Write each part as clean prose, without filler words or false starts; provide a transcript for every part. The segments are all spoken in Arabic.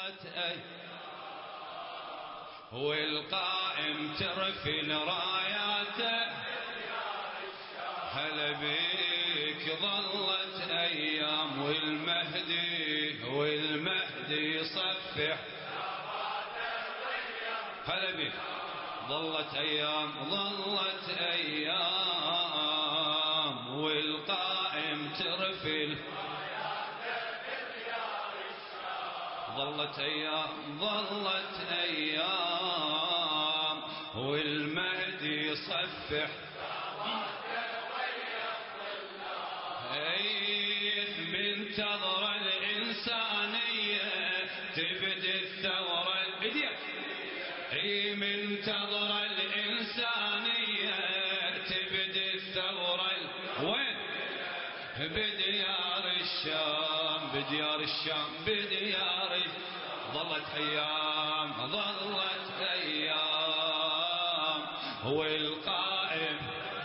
ظلت والقائم ترفل راياته هلا بيك ظلت أيام والمهدي يصفح هلا بيك ظلت أيام والقائم ترفل ظلت أيام والمهدي يصفح منتظر الإنسانية تبدي الثورة منتظر الإنسانية تبدي الثورة وين بديار الشام ظلت أيام والقائم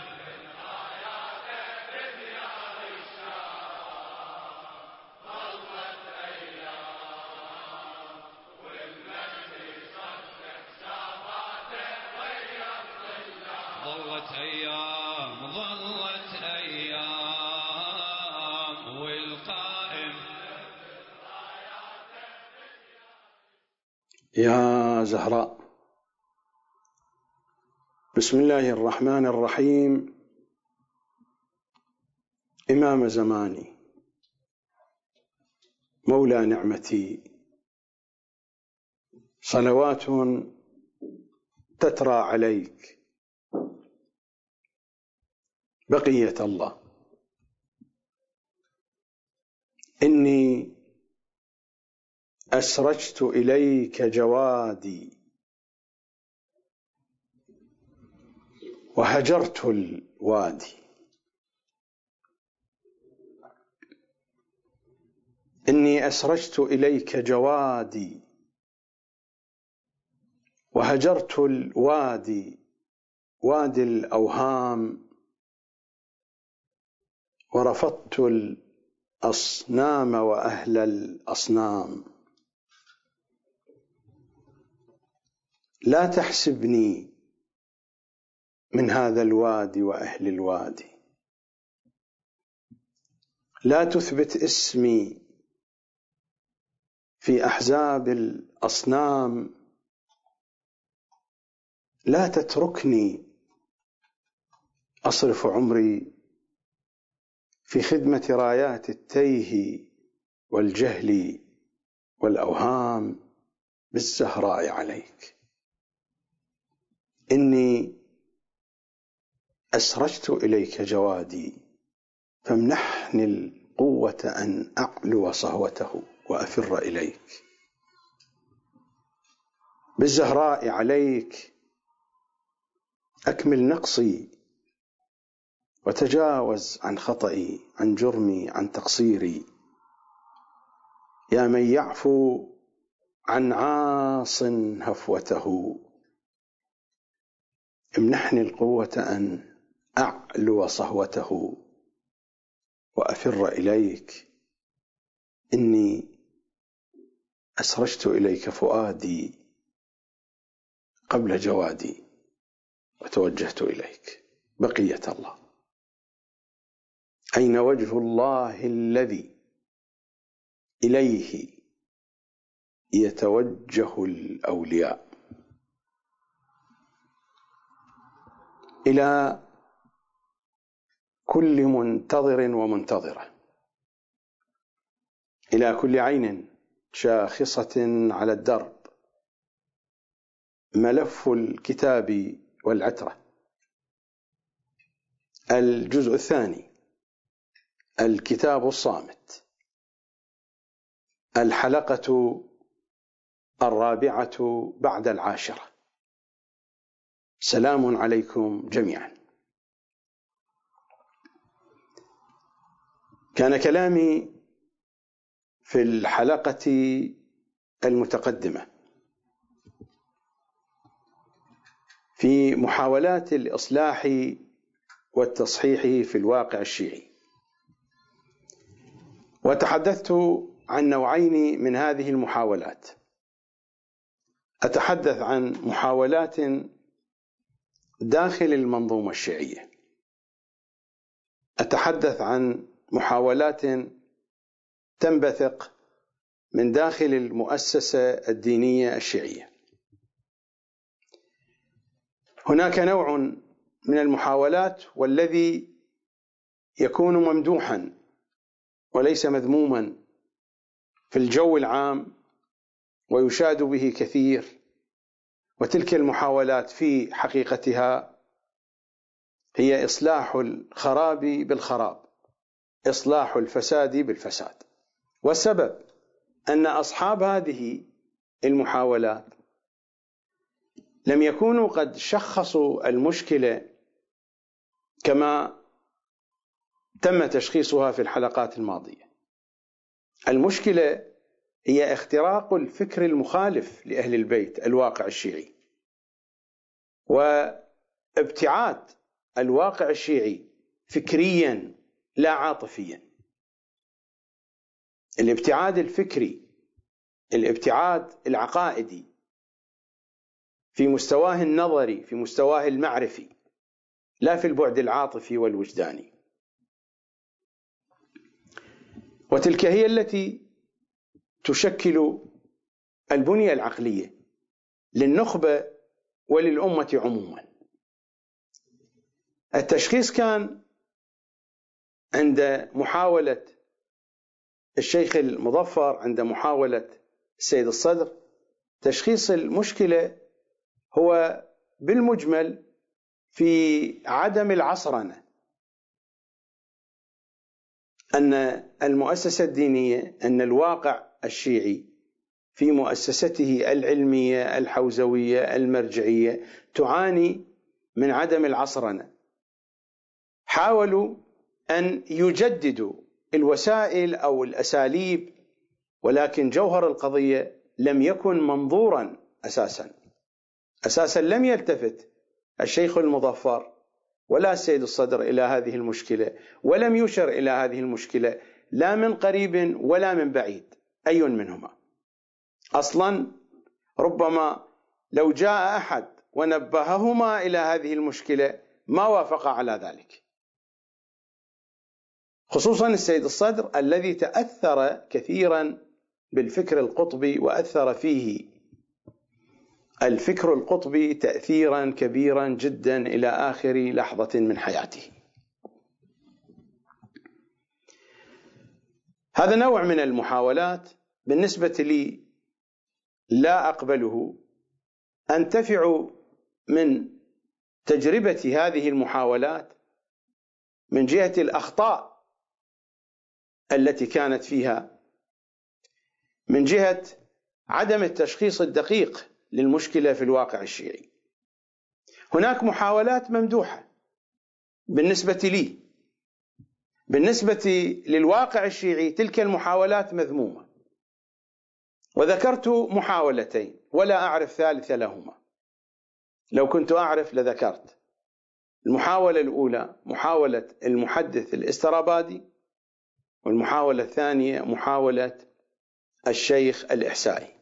ظلت أيام والقائم. يا زهراء، بسم الله الرحمن الرحيم. إمام زماني، مولى نعمتي، صلوات تترى عليك بقية الله. إني أسرجت إليك جوادي وهجرت الوادي. إني أسرجت إليك جوادي وهجرت الوادي، وادي الأوهام، ورفضت الأصنام وأهل الأصنام. لا تحسبني من هذا الوادي وأهل الوادي، لا تثبت اسمي في أحزاب الأصنام، لا تتركني أصرف عمري في خدمة رايات التيه والجهل والأوهام بالزهراء عليك. إني أسرجت إليك جوادي فامنحني القوة أن أعلو صهوته وأفر إليك. بالزهراء عليك أكمل نقصي وتجاوز عن خطئي، عن جرمي، عن تقصيري. يا من يعفو عن عاص هفوته، امنحني القوة أن أعلو صهوته وأفر إليك. إني أسرجت إليك فؤادي قبل جوادي وتوجهت إليك بقية الله. أين وجه الله الذي إليه يتوجه الأولياء؟ إلى كل منتظر ومنتظرة، إلى كل عين شاخصة على الدرب، ملف الكتاب والعترة، الجزء الثاني، الكتاب الصامت، الحلقة 4 بعد 10. سلام عليكم جميعا. كان كلامي في الحلقة المتقدمة في محاولات الإصلاح والتصحيح في الواقع الشيعي، وتحدثت عن نوعين من هذه المحاولات. أتحدث عن محاولات داخل المنظومة الشيعية، أتحدث عن محاولات تنبثق من داخل المؤسسة الدينية الشيعية. هناك نوع من المحاولات والذي يكون ممدوحا وليس مذموما في الجو العام ويشاد به كثير، وتلك المحاولات في حقيقتها هي إصلاح الخراب بالخراب، إصلاح الفساد بالفساد. والسبب أن أصحاب هذه المحاولات لم يكونوا قد شخصوا المشكلة كما تم تشخيصها في الحلقات الماضية. المشكلة هي اختراق الفكر المخالف لأهل البيت الواقع الشيعي، وابتعاد الواقع الشيعي فكريا لا عاطفيا. الابتعاد الفكري، الابتعاد العقائدي في مستواه النظري، في مستواه المعرفي، لا في البعد العاطفي والوجداني. وتلك هي التي تشكل البنية العقلية للنخبة وللأمة عموما. التشخيص كان عند محاولة الشيخ المظفر، عند محاولة السيد الصدر. تشخيص المشكلة هو بالمجمل في عدم العصرنة، أن المؤسسة الدينية، أن الواقع الشيعي في مؤسسته العلمية الحوزوية المرجعية تعاني من عدم العصرنة. حاولوا أن يجددوا الوسائل أو الأساليب، ولكن جوهر القضية لم يكن منظورا أساسا لم يلتفت الشيخ المظفر ولا السيد الصدر إلى هذه المشكلة، ولم يشر إلى هذه المشكلة لا من قريب ولا من بعيد أي منهما. أصلا ربما لو جاء أحد ونبههما إلى هذه المشكلة ما وافق على ذلك، خصوصا السيد الصدر الذي تأثر كثيرا بالفكر القطبي، وأثر فيه الفكر القطبي تأثيرا كبيرا جدا إلى آخر لحظة من حياته. هذا نوع من المحاولات بالنسبة لي لا أقبله. أنتفع من تجربة هذه المحاولات من جهة الأخطاء التي كانت فيها، من جهة عدم التشخيص الدقيق للمشكلة في الواقع الشيعي. هناك محاولات ممدوحة بالنسبة لي، بالنسبة للواقع الشيعي تلك المحاولات مذمومة. وذكرت محاولتين ولا أعرف ثالث لهما، لو كنت أعرف لذكرت. المحاولة الأولى محاولة المحدث الاسترابادي، والمحاولة الثانية محاولة الشيخ الإحسائي.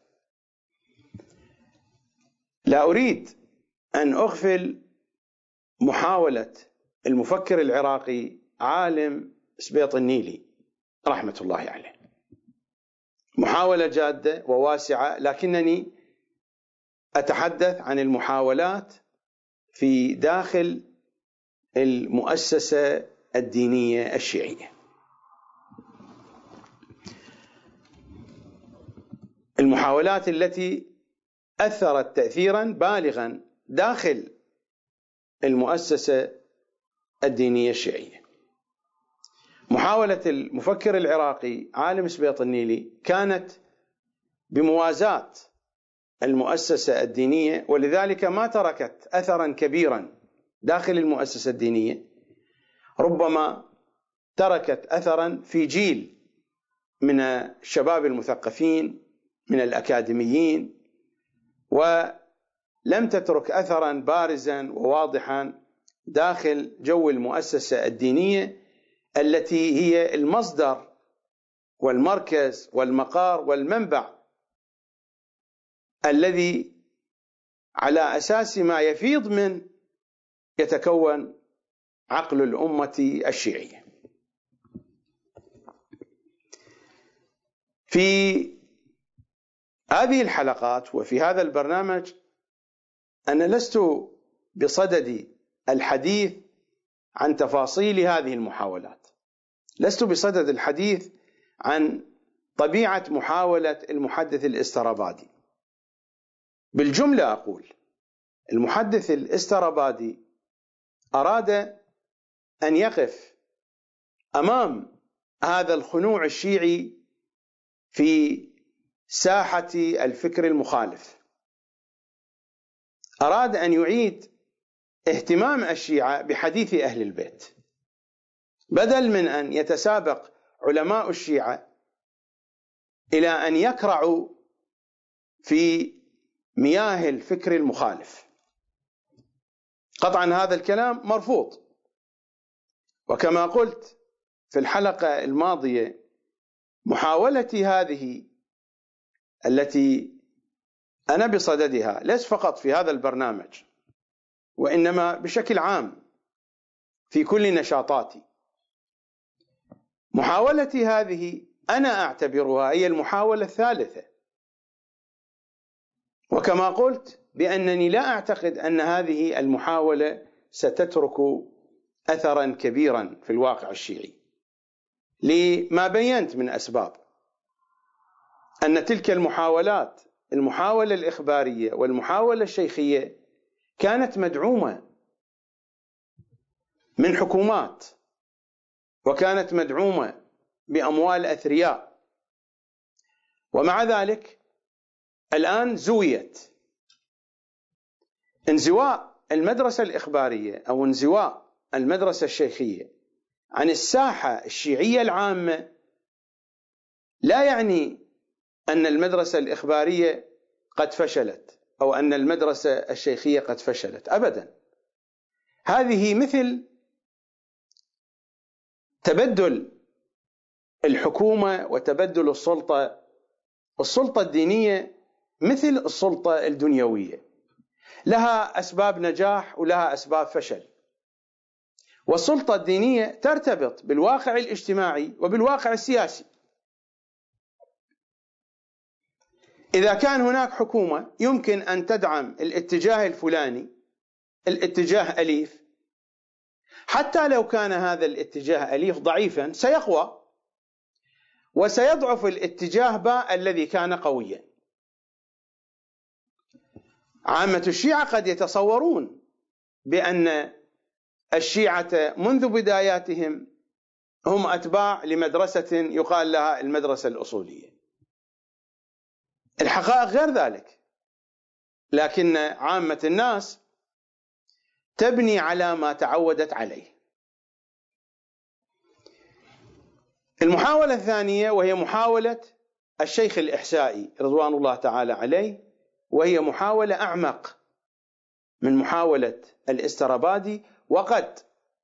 لا أريد أن أغفل محاولة المفكر العراقي عالم سبيط النيلي رحمة الله عليه، محاولة جادة وواسعة، لكنني أتحدث عن المحاولات في داخل المؤسسة الدينية الشيعية. المحاولات التي أثرت تأثيرا بالغا داخل المؤسسة الدينية الشيعية. محاولة المفكر العراقي عالم سبيط النيلي كانت بموازاة المؤسسة الدينية، ولذلك ما تركت أثرا كبيرا داخل المؤسسة الدينية، ربما تركت أثرا في جيل من الشباب المثقفين من الأكاديميين، ولم تترك أثرا بارزا وواضحا داخل جو المؤسسة الدينية التي هي المصدر والمركز والمقار والمنبع الذي على أساس ما يفيض من يتكون عقل الأمة الشيعية. في هذه الحلقات وفي هذا البرنامج أنا لست بصدد الحديث عن تفاصيل هذه المحاولات، لست بصدد الحديث عن طبيعة محاولة المحدث الاسترابادي. بالجملة أقول المحدث الاسترابادي أراد أن يقف أمام هذا الخنوع الشيعي في ساحة الفكر المخالف، أراد أن يعيد اهتمام الشيعة بحديث أهل البيت، بدل من أن يتسابق علماء الشيعة إلى أن يكرعوا في مياه الفكر المخالف. قطعا هذا الكلام مرفوض، وكما قلت في الحلقة الماضية محاولتي هذه التي أنا بصددها ليس فقط في هذا البرنامج وإنما بشكل عام في كل نشاطاتي، محاولتي هذه أنا أعتبرها هي المحاولة الثالثة، وكما قلت بأنني لا أعتقد أن هذه المحاولة ستترك أثرا كبيرا في الواقع الشيعي، لما بينت من أسباب. أن تلك المحاولات، المحاولة الإخبارية والمحاولة الشيخية، كانت مدعومة من حكومات، وكانت مدعومة بأموال أثرياء، ومع ذلك الآن زويت. انزواء المدرسة الإخبارية أو انزواء المدرسة الشيخية عن الساحة الشيعية العامة لا يعني أن المدرسة الإخبارية قد فشلت أو أن المدرسة الشيخية قد فشلت، أبدا. هذه مثل تبدل الحكومة وتبدل السلطة الدينية مثل السلطة الدنيوية، لها أسباب نجاح ولها أسباب فشل، والسلطة الدينية ترتبط بالواقع الاجتماعي وبالواقع السياسي. إذا كان هناك حكومة يمكن أن تدعم الاتجاه الفلاني، الاتجاه أليف، حتى لو كان هذا الاتجاه أليف ضعيفا سيقوى، وسيضعف الاتجاه باء الذي كان قويا. عامة الشيعة قد يتصورون بأن الشيعة منذ بداياتهم هم أتباع لمدرسة يقال لها المدرسة الأصولية. الحقائق غير ذلك، لكن عامة الناس تبني على ما تعودت عليه. المحاولة الثانية وهي محاولة الشيخ الإحسائي رضوان الله تعالى عليه، وهي محاولة أعمق من محاولة الاسترابادي، وقد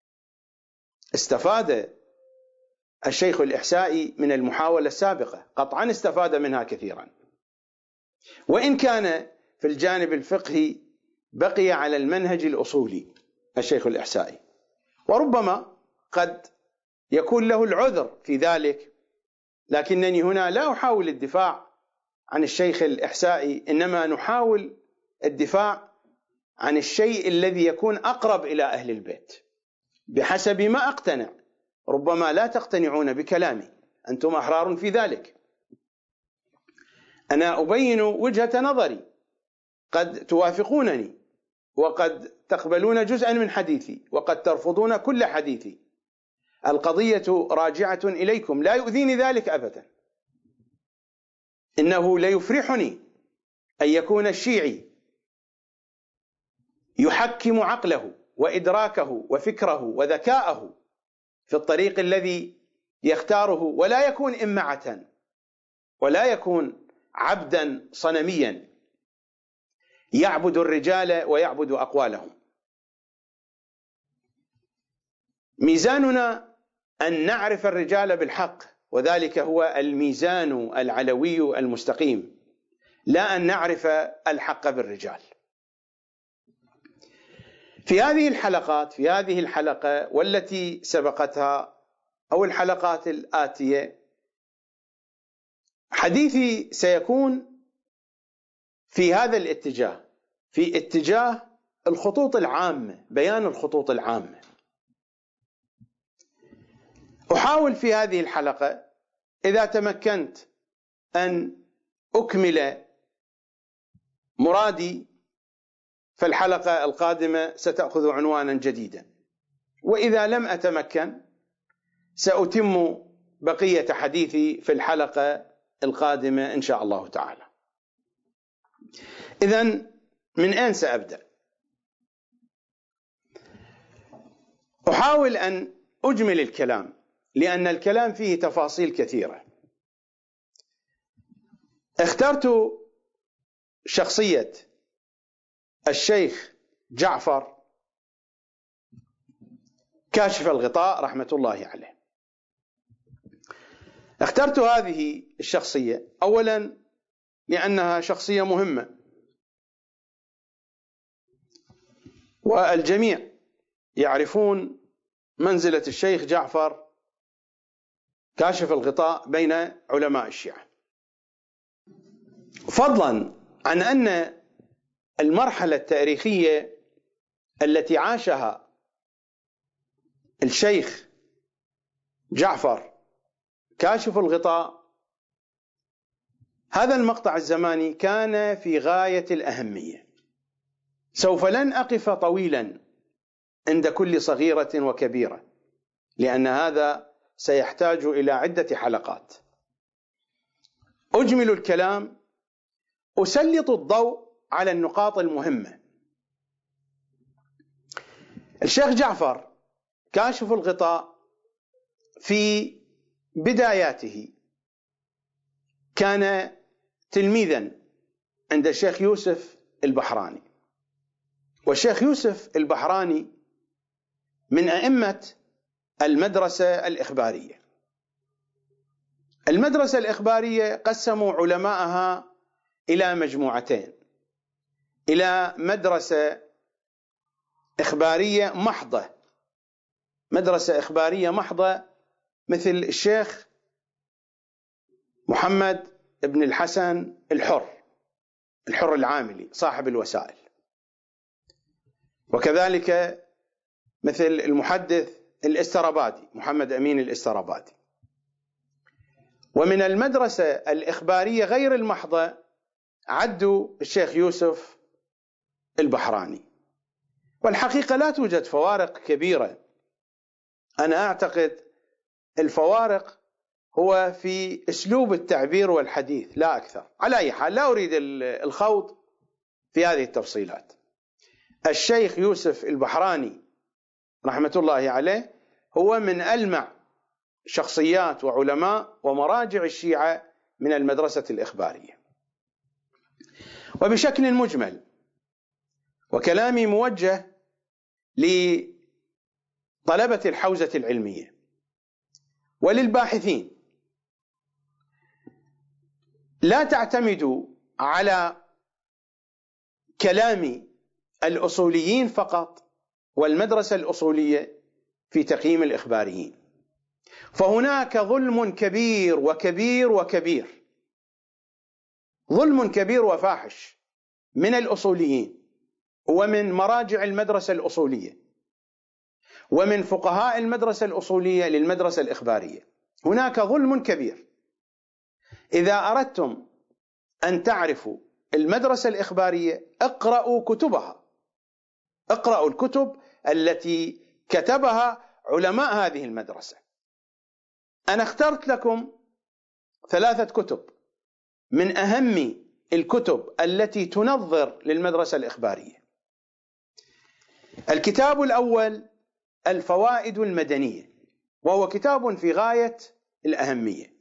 استفاد الشيخ الإحسائي من المحاولة السابقة، قطعا استفاد منها كثيرا، وإن كان في الجانب الفقهي بقي على المنهج الأصولي الشيخ الإحسائي، وربما قد يكون له العذر في ذلك، لكنني هنا لا أحاول الدفاع عن الشيخ الإحسائي، إنما نحاول الدفاع عن الشيء الذي يكون أقرب إلى أهل البيت بحسب ما أقتنع. ربما لا تقتنعون بكلامي، أنتم أحرار في ذلك. أنا أبين وجهة نظري، قد توافقونني وقد تقبلون جزءا من حديثي وقد ترفضون كل حديثي. القضية راجعة إليكم، لا يؤذيني ذلك أبدا. إنه ليفرحني أن يكون الشيعي يحكم عقله وإدراكه وفكره وذكاءه في الطريق الذي يختاره، ولا يكون إمعة ولا يكون عبدا صنميا يعبد الرجال ويعبد أقوالهم. ميزاننا أن نعرف الرجال بالحق، وذلك هو الميزان العلوي المستقيم، لا أن نعرف الحق بالرجال. في هذه الحلقة والتي سبقتها أو الحلقات الآتية حديثي سيكون في هذا الاتجاه، في اتجاه الخطوط العامة، بيان الخطوط العامة. أحاول في هذه الحلقة إذا تمكنت أن أكمل مرادي، فالحلقة القادمة ستأخذ عنوانا جديدا، وإذا لم أتمكن سأتم بقية حديثي في الحلقة القادمة إن شاء الله تعالى. إذن من أين سأبدأ؟ أحاول أن أجمل الكلام لأن الكلام فيه تفاصيل كثيرة. اخترت شخصية الشيخ جعفر كاشف الغطاء رحمة الله عليه. اخترت هذه الشخصية أولا لأنها شخصية مهمة، والجميع يعرفون منزلة الشيخ جعفر كاشف الغطاء بين علماء الشيعة، فضلا عن أن المرحلة التاريخية التي عاشها الشيخ جعفر كاشف الغطاء، هذا المقطع الزماني كان في غاية الأهمية. سوف لن أقف طويلا عند كل صغيرة وكبيرة لأن هذا سيحتاج إلى عدة حلقات. أجمل الكلام، أسلط الضوء على النقاط المهمة. الشيخ جعفر كاشف الغطاء في بداياته كان تلميذا عند الشيخ يوسف البحراني، والشيخ يوسف البحراني من أئمة المدرسة الإخبارية. المدرسة الإخبارية قسموا علماءها إلى مجموعتين، إلى مدرسة إخبارية محضة، مدرسة إخبارية محضة مثل الشيخ محمد بن الحسن الحر العاملي صاحب الوسائل، وكذلك مثل المحدث الاسترابادي محمد أمين الاسترابادي. ومن المدرسة الإخبارية غير المحضة عدوا الشيخ يوسف البحراني. والحقيقة لا توجد فوارق كبيرة، أنا أعتقد الفوارق هو في أسلوب التعبير والحديث لا أكثر. على أي حال لا أريد الخوض في هذه التفصيلات. الشيخ يوسف البحراني رحمة الله عليه هو من ألمع شخصيات وعلماء ومراجع الشيعة من المدرسة الإخبارية. وبشكل مجمل، وكلامي موجه لطلبة الحوزة العلمية وللباحثين، لا تعتمدوا على كلام الأصوليين فقط والمدرسة الأصولية في تقييم الإخباريين، فهناك ظلم كبير وكبير وكبير، ظلم كبير وفاحش من الأصوليين ومن مراجع المدرسة الأصولية ومن فقهاء المدرسة الأصولية للمدرسة الإخبارية. هناك ظلم كبير. إذا أردتم أن تعرفوا المدرسة الإخبارية اقرأوا كتبها، اقرأوا الكتب التي كتبها علماء هذه المدرسة. أنا اخترت لكم 3 كتب من أهم الكتب التي تنظر للمدرسة الإخبارية. الكتاب الأول الفوائد المدنية، وهو كتاب في غاية الأهمية،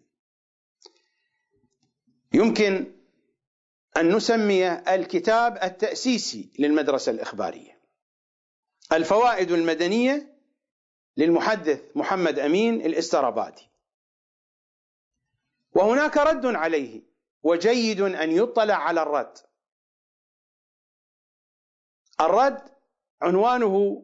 يمكن أن نسميه الكتاب التأسيسي للمدرسة الإخبارية. الفوائد المدنية للمحدث محمد أمين الاسترابادي، وهناك رد عليه، وجيد أن يطلع على الرد عنوانه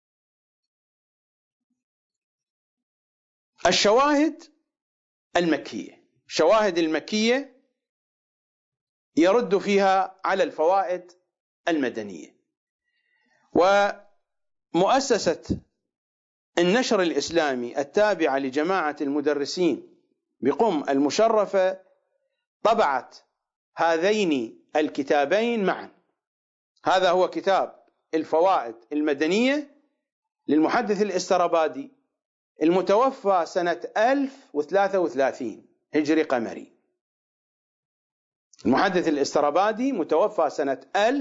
الشواهد المكية. الشواهد المكية يرد فيها على الفوائد المدنية. ومؤسسة النشر الإسلامي التابعة لجماعة المدرسين بقم المشرفة طبعت هذين الكتابين معا. هذا هو كتاب الفوائد المدنية للمحدث الاسترابادي المتوفى سنة 1033 هجري قمري. المحدث الاسترابادي متوفى سنة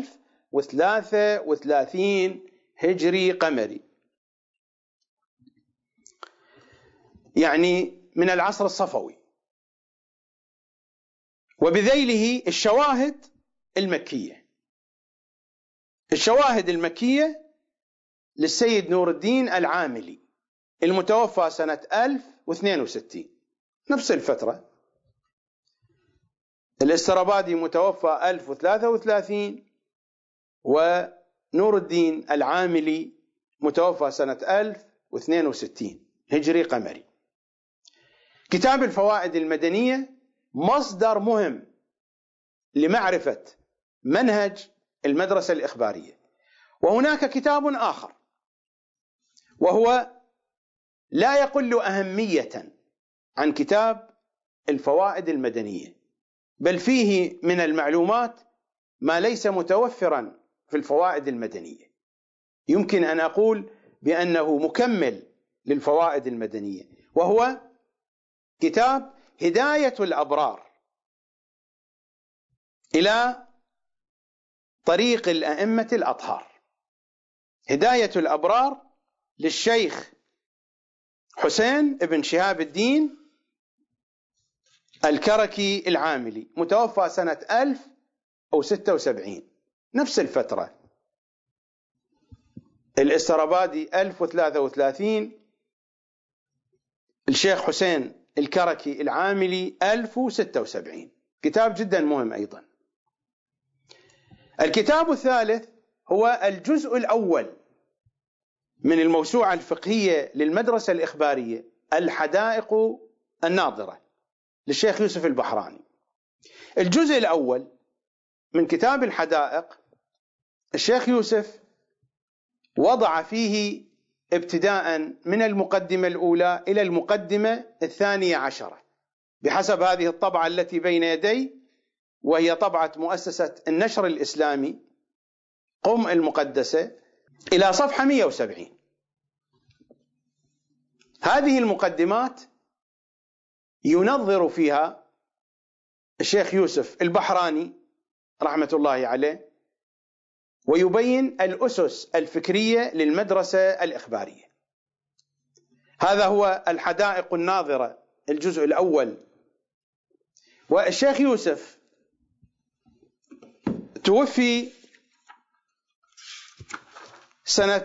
1033 هجري قمري، يعني من العصر الصفوي. وبذيله الشواهد المكية. الشواهد المكية للسيد نور الدين العاملي المتوفى سنة 1062، نفس الفترة. الاسترابادي متوفى 1033 ونور الدين العاملي متوفى سنة 1062 هجري قمري. كتاب الفوائد المدنية مصدر مهم لمعرفة منهج المدرسة الإخبارية. وهناك كتاب آخر وهو لا يقل أهمية عن كتاب الفوائد المدنية، بل فيه من المعلومات ما ليس متوفرا في الفوائد المدنية. يمكن أن أقول بأنه مكمل للفوائد المدنية، وهو كتاب هداية الأبرار إلى طريق الأئمة الأطهار. هداية الأبرار للشيخ حسين بن شهاب الدين الكركي العاملي، متوفى سنة 1076، نفس الفترة. الاسترابادي 1033، الشيخ حسين الكركي العاملي 1076. كتاب جدا مهم أيضا. الكتاب الثالث هو الجزء الأول من الموسوعة الفقهية للمدرسة الإخبارية، الحدائق الناظرة للشيخ يوسف البحراني. الجزء الأول من كتاب الحدائق الشيخ يوسف وضع فيه ابتداء من المقدمة الأولى إلى المقدمة 12 بحسب هذه الطبعة التي بين يدي، وهي طبعة مؤسسة النشر الإسلامي قم المقدسة، إلى صفحة 170. هذه المقدمات ينظر فيها الشيخ يوسف البحراني رحمة الله عليه، ويبين الأسس الفكرية للمدرسة الإخبارية. هذا هو الحدائق الناظرة الجزء الأول. والشيخ يوسف توفي سنة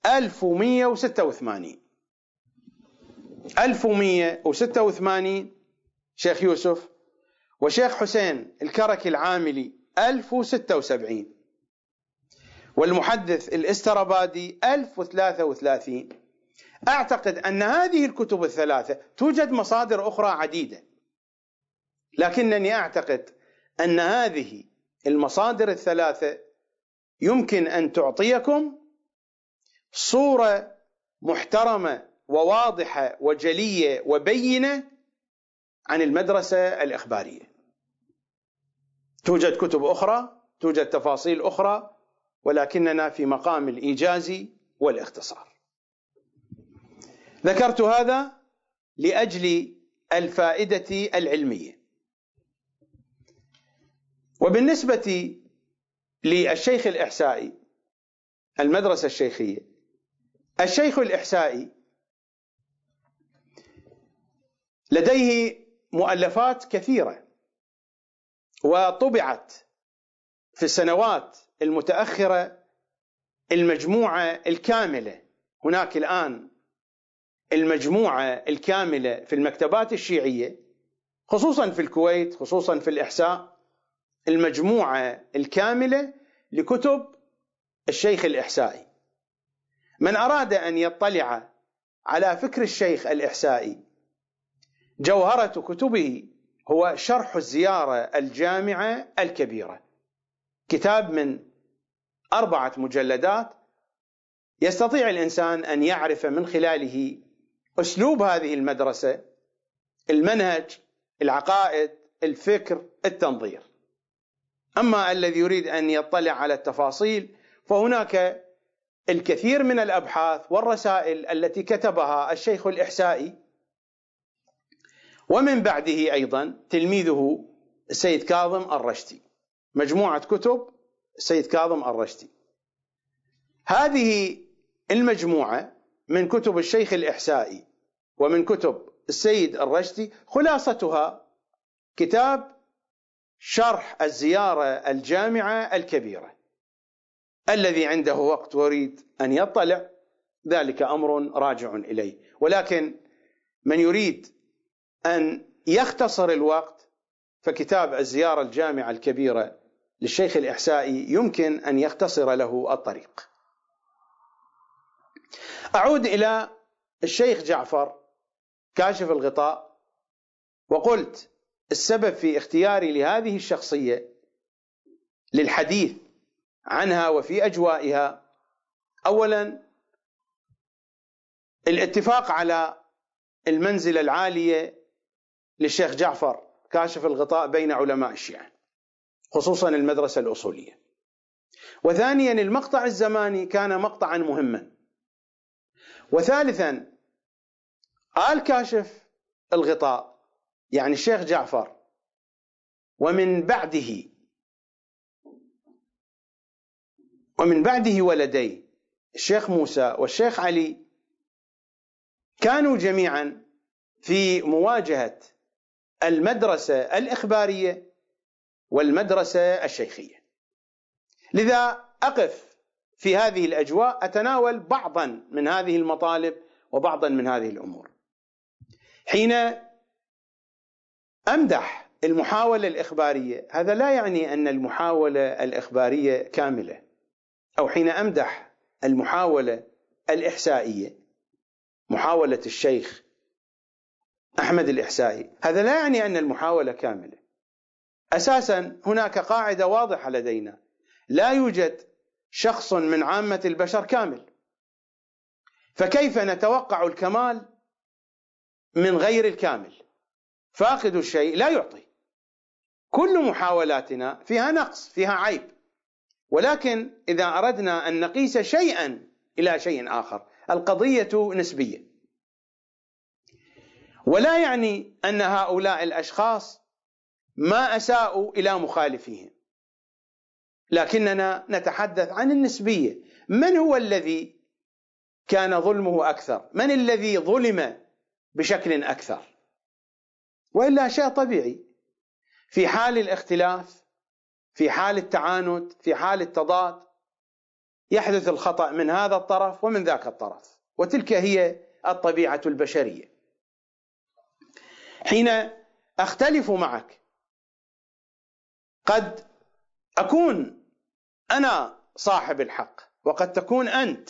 1186 شيخ يوسف، وشيخ حسين الكركي العاملي 1076، والمحدث الاسترابادي 1033. أعتقد أن هذه الكتب الثلاثة توجد مصادر أخرى عديدة، لكنني أعتقد أن هذه المصادر الثلاثة يمكن أن تعطيكم صورة محترمة وواضحة وجلية وبينة عن المدرسة الإخبارية. توجد كتب أخرى، توجد تفاصيل أخرى، ولكننا في مقام الإيجاز والاختصار. ذكرت هذا لأجل الفائدة العلمية. وبالنسبة للشيخ الإحسائي، المدرسة الشيخية، الشيخ الإحسائي لديه مؤلفات كثيرة، وطبعت في السنوات المتأخرة المجموعة الكاملة. هناك الآن المجموعة الكاملة في المكتبات الشيعية، خصوصا في الكويت، خصوصا في الإحساء، المجموعة الكاملة لكتب الشيخ الإحسائي. من أراد أن يطلع على فكر الشيخ الإحسائي، جوهرة كتبه هو شرح الزيارة الجامعة الكبيرة، كتاب من 4 مجلدات يستطيع الإنسان أن يعرف من خلاله أسلوب هذه المدرسة، المنهج، العقائد، الفكر، التنظير. أما الذي يريد أن يطلع على التفاصيل فهناك الكثير من الأبحاث والرسائل التي كتبها الشيخ الإحسائي، ومن بعده أيضا تلميذه السيد كاظم الرشدي، مجموعة كتب السيد كاظم الرشدي. هذه المجموعة من كتب الشيخ الإحسائي ومن كتب السيد الرشدي خلاصتها كتاب شرح الزيارة الجامعة الكبيرة. الذي عنده وقت ويريد أن يطلع ذلك أمر راجع إليه، ولكن من يريد أن يختصر الوقت فكتاب الزيارة الجامعة الكبيرة للشيخ الإحسائي يمكن أن يختصر له الطريق. أعود إلى الشيخ جعفر كاشف الغطاء، وقلت السبب في اختياري لهذه الشخصية للحديث عنها وفي أجوائها، أولا الاتفاق على المنزلة العالية للشيخ جعفر كاشف الغطاء بين علماء الشيعة، خصوصا المدرسة الأصولية. وثانيا المقطع الزماني كان مقطعا مهما. وثالثا آل كاشف الغطاء يعني الشيخ جعفر ومن بعده ولدي الشيخ موسى والشيخ علي كانوا جميعا في مواجهة المدرسة الإخبارية والمدرسة الشيخية. لذا أقف في هذه الأجواء أتناول بعضا من هذه المطالب وبعضا من هذه الأمور. حين أمدح المحاولة الإخبارية هذا لا يعني أن المحاولة الإخبارية كاملة، أو حين أمدح المحاولة الإحسائية محاولة الشيخ أحمد الإحسائي هذا لا يعني أن المحاولة كاملة. أساسا هناك قاعدة واضحة لدينا، لا يوجد شخص من عامة البشر كامل، فكيف نتوقع الكمال من غير الكامل؟ فاقد الشيء لا يعطي. كل محاولاتنا فيها نقص، فيها عيب، ولكن إذا أردنا أن نقيس شيئا إلى شيء آخر القضية نسبية، ولا يعني أن هؤلاء الأشخاص ما أساءوا إلى مخالفيهم، لكننا نتحدث عن النسبية. من هو الذي كان ظلمه أكثر؟ من الذي ظلم بشكل أكثر؟ وإلا شيء طبيعي، في حال الاختلاف، في حال التعاند، في حال التضاد يحدث الخطأ من هذا الطرف ومن ذاك الطرف، وتلك هي الطبيعة البشرية. حين أختلف معك قد أكون أنا صاحب الحق، وقد تكون أنت،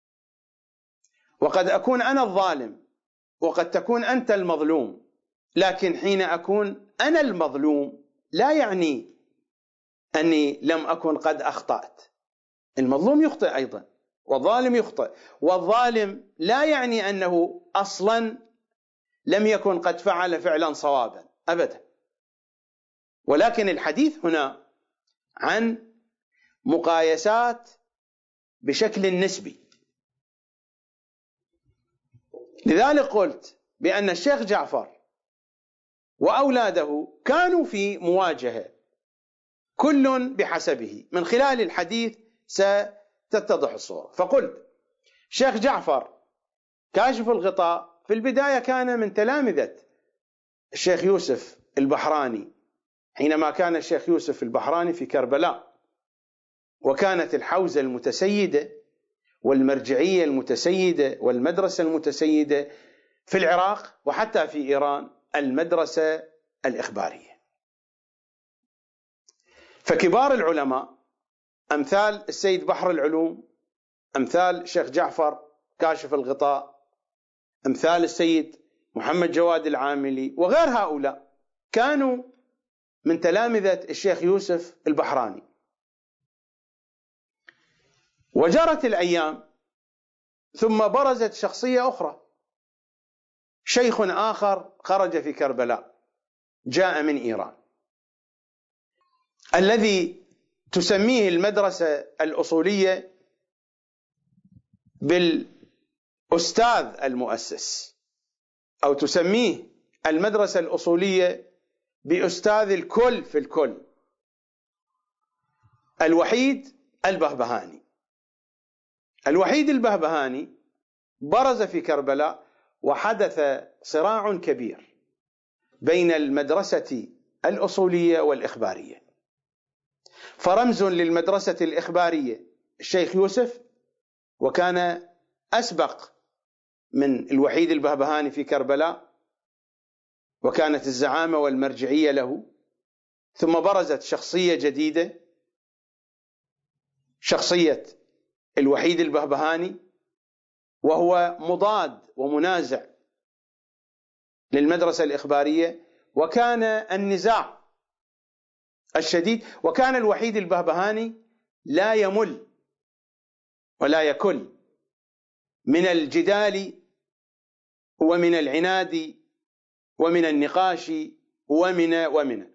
وقد أكون أنا الظالم، وقد تكون أنت المظلوم. لكن حين أكون أنا المظلوم لا يعني أني لم أكن قد أخطأت. المظلوم يخطئ أيضا، والظالم يخطئ، والظالم لا يعني أنه أصلا لم يكن قد فعل فعلا صوابا أبدا. ولكن الحديث هنا عن مقايسات بشكل نسبي. لذلك قلت بأن الشيخ جعفر وأولاده كانوا في مواجهة كل بحسبه. من خلال الحديث ستتضح الصورة. فقلت الشيخ جعفر كاشف الغطاء في البداية كان من تلامذة الشيخ يوسف البحراني، حينما كان الشيخ يوسف البحراني في كربلاء، وكانت الحوزة المتسيدة والمرجعية المتسيدة والمدرسة المتسيدة في العراق وحتى في إيران المدرسة الإخبارية. فكبار العلماء أمثال السيد بحر العلوم أمثال الشيخ جعفر كاشف الغطاء، أمثال السيد محمد جواد العاملي وغير هؤلاء كانوا من تلامذة الشيخ يوسف البحراني. وجرت الأيام ثم برزت شخصية أخرى، شيخ آخر خرج في كربلاء جاء من إيران، الذي تسميه المدرسة الأصولية بالأستاذ المؤسس، أو تسميه المدرسة الأصولية بأستاذ الكل في الكل، الوحيد البهبهاني. الوحيد البهبهاني برز في كربلاء، وحدث صراع كبير بين المدرسة الأصولية والإخبارية. فرمز للمدرسة الإخبارية الشيخ يوسف، وكان أسبق من الوحيد البهبهاني في كربلاء، وكانت الزعامة والمرجعية له. ثم برزت شخصية جديدة، شخصية الوحيد البهبهاني، وهو مضاد ومنازع للمدرسة الإخبارية، وكان النزاع الشديد. وكان الوحيد البهبهاني لا يمل ولا يكل من الجدال ومن العناد ومن النقاش ومن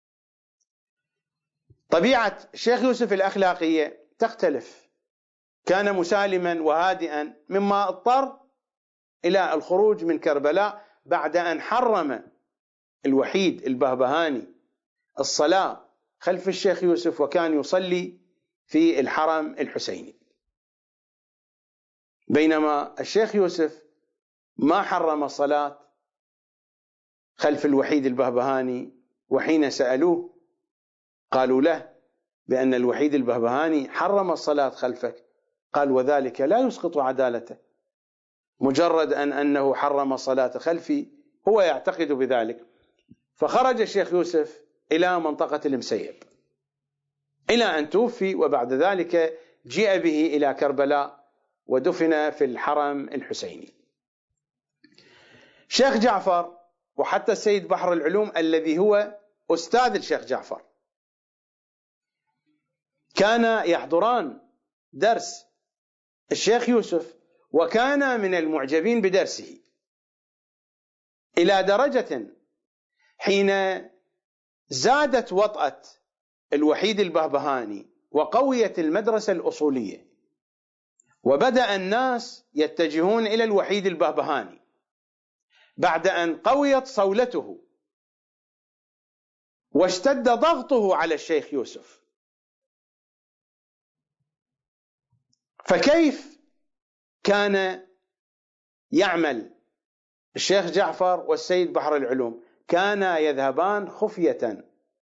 طبيعة الشيخ يوسف الأخلاقية تختلف. كان مسالما وهادئا، مما اضطر إلى الخروج من كربلاء بعد أن حرم الوحيد البهبهاني الصلاة خلف الشيخ يوسف، وكان يصلي في الحرم الحسيني، بينما الشيخ يوسف ما حرم الصلاة خلف الوحيد البهبهاني. وحين سألوه قالوا له بأن الوحيد البهبهاني حرم الصلاة خلفك، قال: وذلك لا يسقط عدالته، مجرد أنه حرم الصلاة خلفي هو يعتقد بذلك. فخرج الشيخ يوسف إلى منطقة المسيب إلى أن توفي، وبعد ذلك جيء به إلى كربلاء ودفن في الحرم الحسيني. شيخ جعفر وحتى السيد بحر العلوم الذي هو أستاذ الشيخ جعفر كان يحضران درس الشيخ يوسف، وكان من المعجبين بدرسه، إلى درجة حين زادت وطأة الوحيد البهبهاني وقويت المدرسة الأصولية، وبدأ الناس يتجهون إلى الوحيد البهبهاني بعد أن قويت صولته واشتد ضغطه على الشيخ يوسف. فكيف كان يعمل الشيخ جعفر والسيد بحر العلوم؟ كانا يذهبان خفية،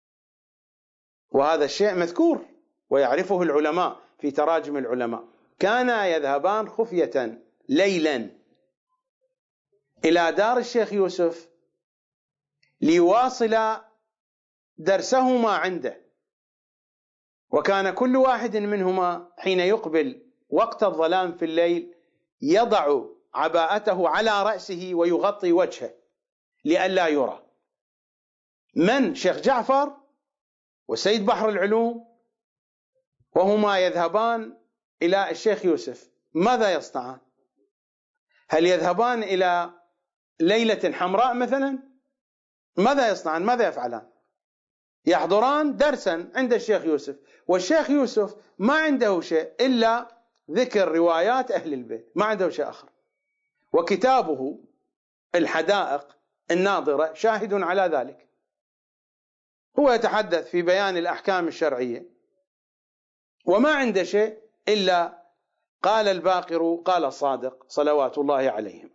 وهذا الشيء مذكور ويعرفه العلماء في تراجم العلماء. كانا يذهبان خفية ليلا إلى دار الشيخ يوسف ليواصل درسهما عنده، وكان كل واحد منهما حين يقبل وقت الظلام في الليل يضع عباءته على رأسه ويغطي وجهه لئلا يرى. من؟ شيخ جعفر وسيد بحر العلوم، وهما يذهبان إلى الشيخ يوسف. ماذا يصنعان؟ هل يذهبان إلى ليلة حمراء مثلا؟ ماذا يصنعان؟ ماذا يفعلان؟ يحضران درسا عند الشيخ يوسف، والشيخ يوسف ما عنده شيء إلا ذكر روايات أهل البيت، ما عنده شيء آخر. وكتابه الحدائق الناظرة شاهد على ذلك. هو يتحدث في بيان الأحكام الشرعية وما عنده شيء إلا قال الباقر قال الصادق صلوات الله عليهم.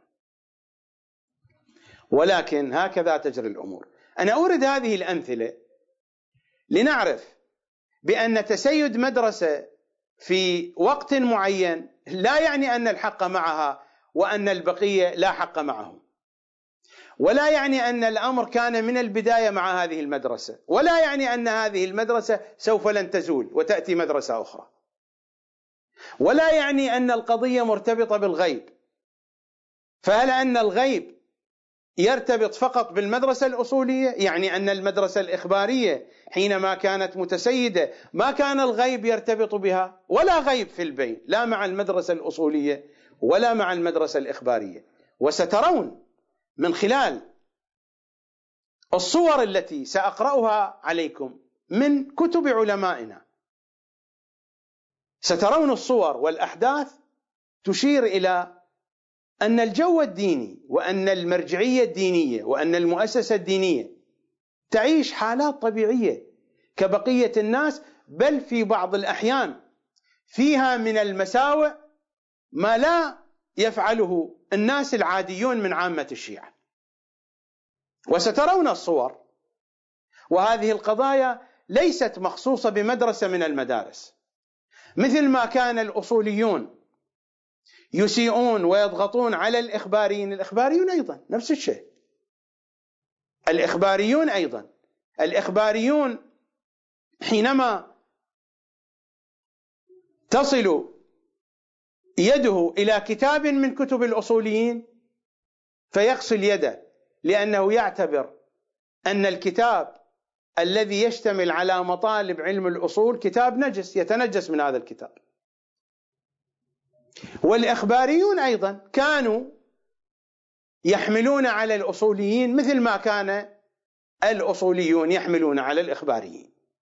ولكن هكذا تجري الأمور. أنا أورد هذه الأمثلة لنعرف بأن تسيد مدرسة في وقت معين لا يعني أن الحق معها وأن البقية لا حق معهم، ولا يعني أن الأمر كان من البداية مع هذه المدرسة، ولا يعني أن هذه المدرسة سوف لن تزول وتأتي مدرسة أخرى. ولا يعني أن القضية مرتبطة بالغيب. فهل أن الغيب يرتبط فقط بالمدرسة الأصولية؟ يعني أن المدرسة الإخبارية حينما كانت متسيدة ما كان الغيب يرتبط بها؟ ولا غيب في البين، لا مع المدرسة الأصولية ولا مع المدرسة الإخبارية. وسترون من خلال الصور التي سأقرأها عليكم من كتب علمائنا، سترون الصور والأحداث تشير إلى أن الجو الديني وأن المرجعية الدينية وأن المؤسسة الدينية تعيش حالات طبيعية كبقية الناس، بل في بعض الأحيان فيها من المساوئ ما لا يفعله الناس العاديون من عامة الشيعة. وسترون الصور، وهذه القضايا ليست مخصوصة بمدرسة من المدارس. مثل ما كان الأصوليون يسيئون ويضغطون على الإخباريين، الإخباريون أيضا نفس الشيء. الإخباريون حينما تصل يده إلى كتاب من كتب الأصوليين فيغسل يده، لأنه يعتبر أن الكتاب الذي يشتمل على مطالب علم الأصول كتاب نجس، يتنجس من هذا الكتاب. والإخباريون أيضا كانوا يحملون على الأصوليين مثل ما كان الأصوليون يحملون على الإخباريين.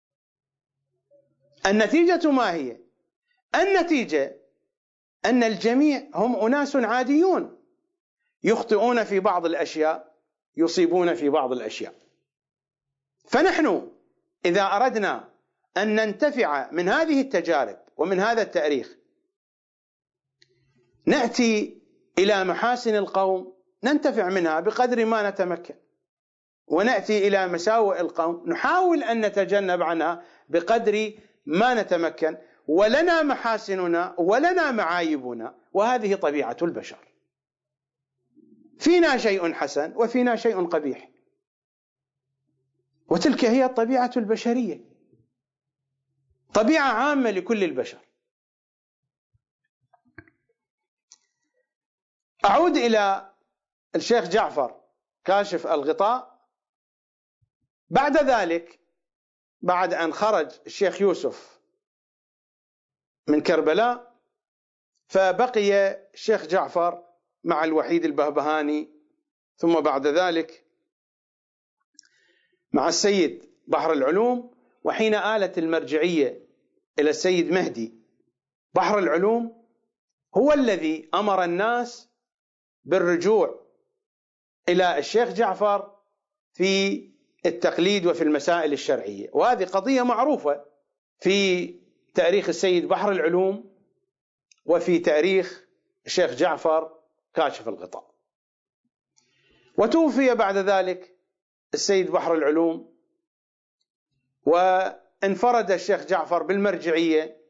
النتيجة ما هي؟ النتيجة أن الجميع هم أناس عاديون، يخطئون في بعض الأشياء، يصيبون في بعض الأشياء. فنحن إذا أردنا أن ننتفع من هذه التجارب ومن هذا التاريخ، نأتي إلى محاسن القوم ننتفع منها بقدر ما نتمكن، ونأتي إلى مساوئ القوم نحاول أن نتجنب عنها بقدر ما نتمكن، ولنا محاسننا ولنا معايبنا، وهذه طبيعة البشر. فينا شيء حسن وفينا شيء قبيح، وتلك هي الطبيعة البشرية، طبيعة عامة لكل البشر. أعود إلى الشيخ جعفر كاشف الغطاء. بعد ذلك، بعد أن خرج الشيخ يوسف من كربلاء، فبقي الشيخ جعفر مع الوحيد البهبهاني، ثم بعد ذلك مع السيد بحر العلوم. وحين آلت المرجعية إلى السيد مهدي، بحر العلوم هو الذي أمر الناس بالرجوع إلى الشيخ جعفر في التقليد وفي المسائل الشرعية. وهذه قضية معروفة في تاريخ السيد بحر العلوم وفي تاريخ الشيخ جعفر كاشف الغطاء. وتوفي بعد ذلك السيد بحر العلوم، وانفرد الشيخ جعفر بالمرجعية،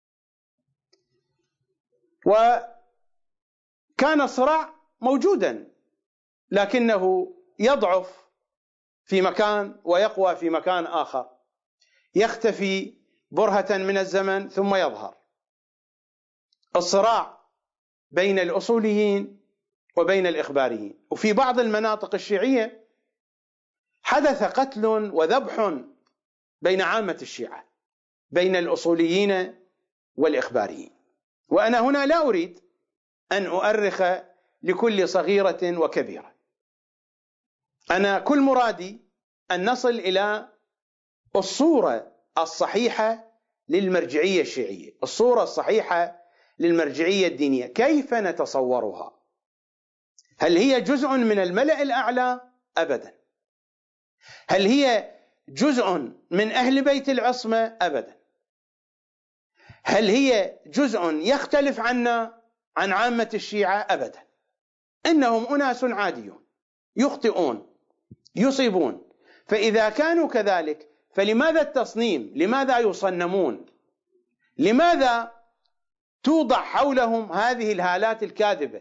وكان الصراع موجودا لكنه يضعف في مكان ويقوى في مكان آخر، يختفي برهة من الزمن ثم يظهر. الصراع بين الأصوليين وبين الإخباريين، وفي بعض المناطق الشيعية حدث قتل وذبح بين عامة الشيعة، بين الأصوليين والإخباريين. وأنا هنا لا أريد أن أؤرخ لكل صغيرة وكبيرة، أنا كل مرادي أن نصل إلى الصورة الصحيحة للمرجعية الشيعية، الصورة الصحيحة للمرجعية الدينية، كيف نتصورها؟ هل هي جزء من الملأ الأعلى؟ أبدا. هل هي جزء من أهل بيت العصمة؟ أبدا. هل هي جزء يختلف عنا عن عامة الشيعة؟ أبدا. إنهم أناس عاديون يخطئون يصيبون. فإذا كانوا كذلك فلماذا التصنيم؟ لماذا يصنمون؟ لماذا توضع حولهم هذه الهالات الكاذبة؟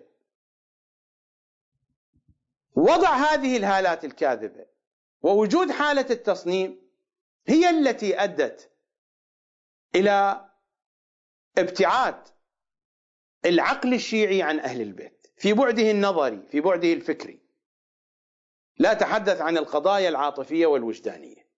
وضع هذه الهالات الكاذبة ووجود حالة التصنيم هي التي أدت إلى ابتعاد العقل الشيعي عن أهل البيت في بعده النظري، في بعده الفكري، لا تحدث عن القضايا العاطفية والوجدانية.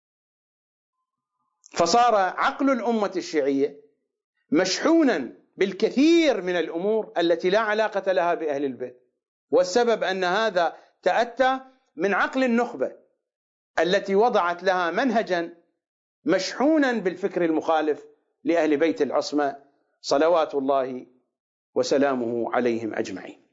فصار عقل الأمة الشيعية مشحونا بالكثير من الأمور التي لا علاقة لها بأهل البيت، والسبب أن هذا تأتى من عقل النخبة التي وضعت لها منهجا مشحونا بالفكر المخالف لأهل بيت العصمة صلوات الله وسلامه عليهم أجمعين.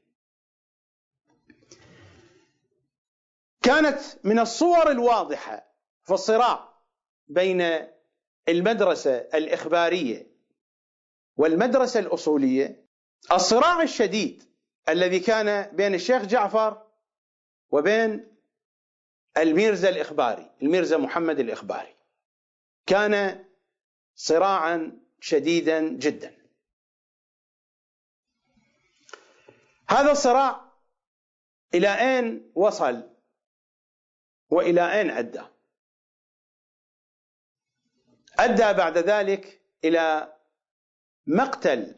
كانت من الصور الواضحة في الصراع بين المدرسة الإخبارية والمدرسة الأصولية الصراع الشديد الذي كان بين الشيخ جعفر وبين الميرزا الإخباري، الميرزا محمد الإخباري، كان صراعا شديدا جدا. هذا الصراع إلى أين وصل وإلى أين أدى؟ أدى بعد ذلك إلى مقتل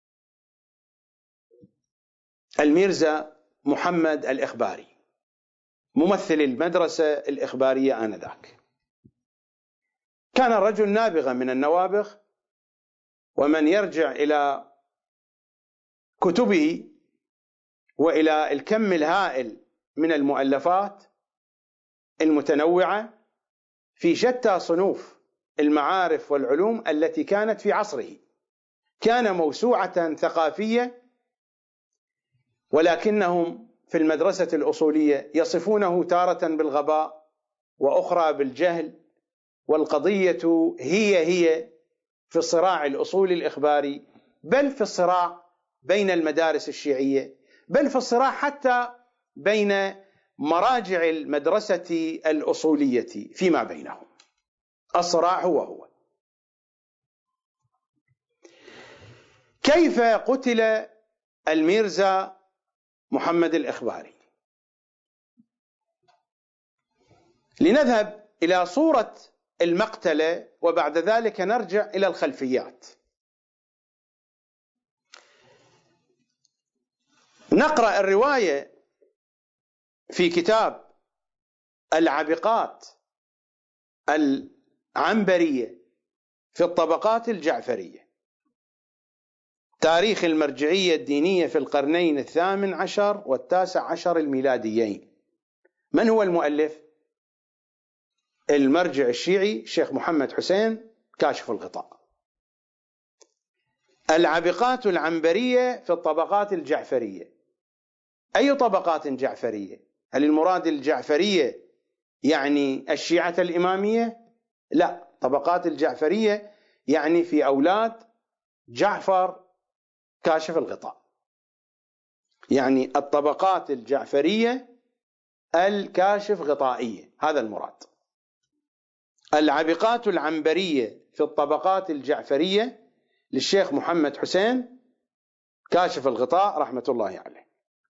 الميرزا محمد الإخباري ممثل المدرسة الإخبارية آنذاك. كان الرجل نابغا من النوابغ، ومن يرجع إلى كتبه وإلى الكم الهائل من المؤلفات المتنوعة في شتى صنوف المعارف والعلوم التي كانت في عصره، كان موسوعة ثقافية، ولكنهم في المدرسة الأصولية يصفونه تارة بالغباء وأخرى بالجهل، والقضية هي في الصراع الأصولي الإخباري، بل في الصراع بين المدارس الشيعية، بل في الصراع حتى بين مراجع المدرسة الأصولية فيما بينهم. الصراع هو كيف قتل الميرزا محمد الإخباري. لنذهب إلى صورة المقتلة وبعد ذلك نرجع إلى الخلفيات. نقرأ الرواية في كتاب العبقات العنبرية في الطبقات الجعفرية، تاريخ المرجعية الدينية في القرنين 18 و19 الميلاديين. من هو المؤلف؟ المرجع الشيعي الشيخ محمد حسين كاشف الغطاء. العبقات العنبرية في الطبقات الجعفرية. أي طبقات جعفرية؟ هل المراد الجعفرية يعني الشيعة الإمامية؟ لا، طبقات الجعفرية يعني في أولاد جعفر كاشف الغطاء، يعني الطبقات الجعفرية الكاشف غطائية، هذا المراد. العبقات العنبرية في الطبقات الجعفرية للشيخ محمد حسين كاشف الغطاء رحمة الله عليه.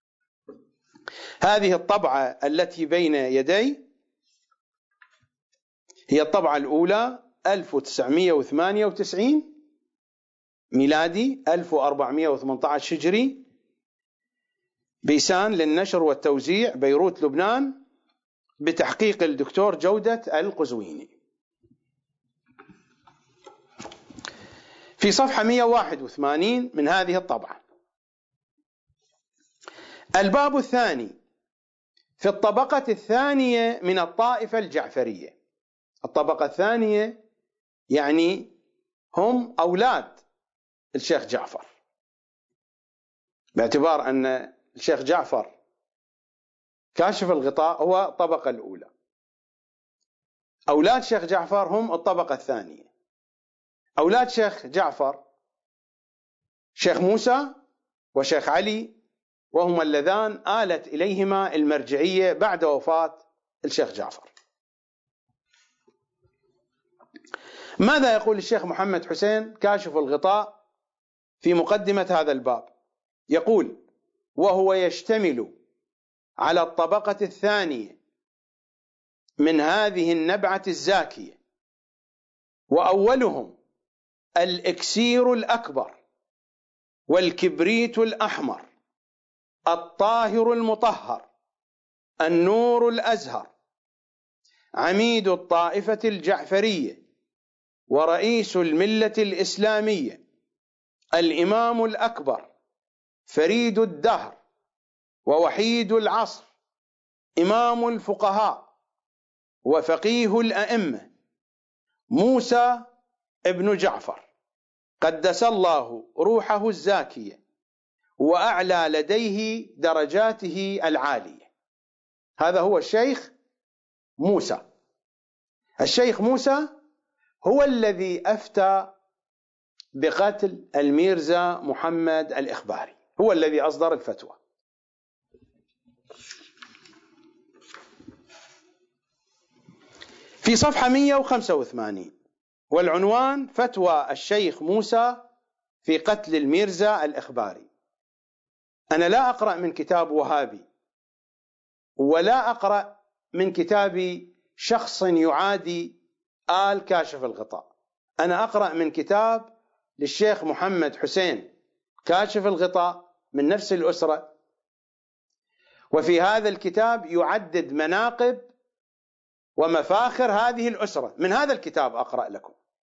هذه الطبعة التي بين يدي هي الطبعة الأولى 1998 ميلادي 1418 هجري، بيسان للنشر والتوزيع بيروت لبنان، بتحقيق الدكتور جودة القزويني. في صفحة 181 من هذه الطبعة. الباب الثاني في الطبقة الثانية من الطائفة الجعفرية. الطبقة الثانية يعني هم أولاد الشيخ جعفر، باعتبار أن الشيخ جعفر كاشف الغطاء هو الطبقة الأولى، أولاد شيخ جعفر هم الطبقة الثانية. أولاد شيخ جعفر شيخ موسى وشيخ علي، وهما اللذان آلت إليهما المرجعية بعد وفاة الشيخ جعفر. ماذا يقول الشيخ محمد حسين كاشف الغطاء في مقدمة هذا الباب؟ يقول: وهو يشتمل على الطبقة الثانية من هذه النبعة الزاكية، وأولهم الإكسير الأكبر والكبريت الأحمر الطاهر المطهر النور الأزهر عميد الطائفة الجعفرية ورئيس الملة الإسلامية الإمام الأكبر فريد الدهر ووحيد العصر إمام الفقهاء وفقيه الأئمة موسى ابن جعفر قدس الله روحه الزاكية وأعلى لديه درجاته العالية. هذا هو الشيخ موسى. الشيخ موسى هو الذي أفتى بقتل الميرزا محمد الإخباري، هو الذي أصدر الفتوى. في صفحة 185 والعنوان فتوى الشيخ موسى في قتل الميرزا الإخباري. أنا لا أقرأ من كتاب وهابي ولا أقرأ من كتاب شخص يعادي آل كاشف الغطاء، أنا أقرأ من كتاب للشيخ محمد حسين كاشف الغطاء من نفس الأسرة، وفي هذا الكتاب يعدد مناقب ومفاخر هذه الأسرة. من هذا الكتاب أقرأ لكم.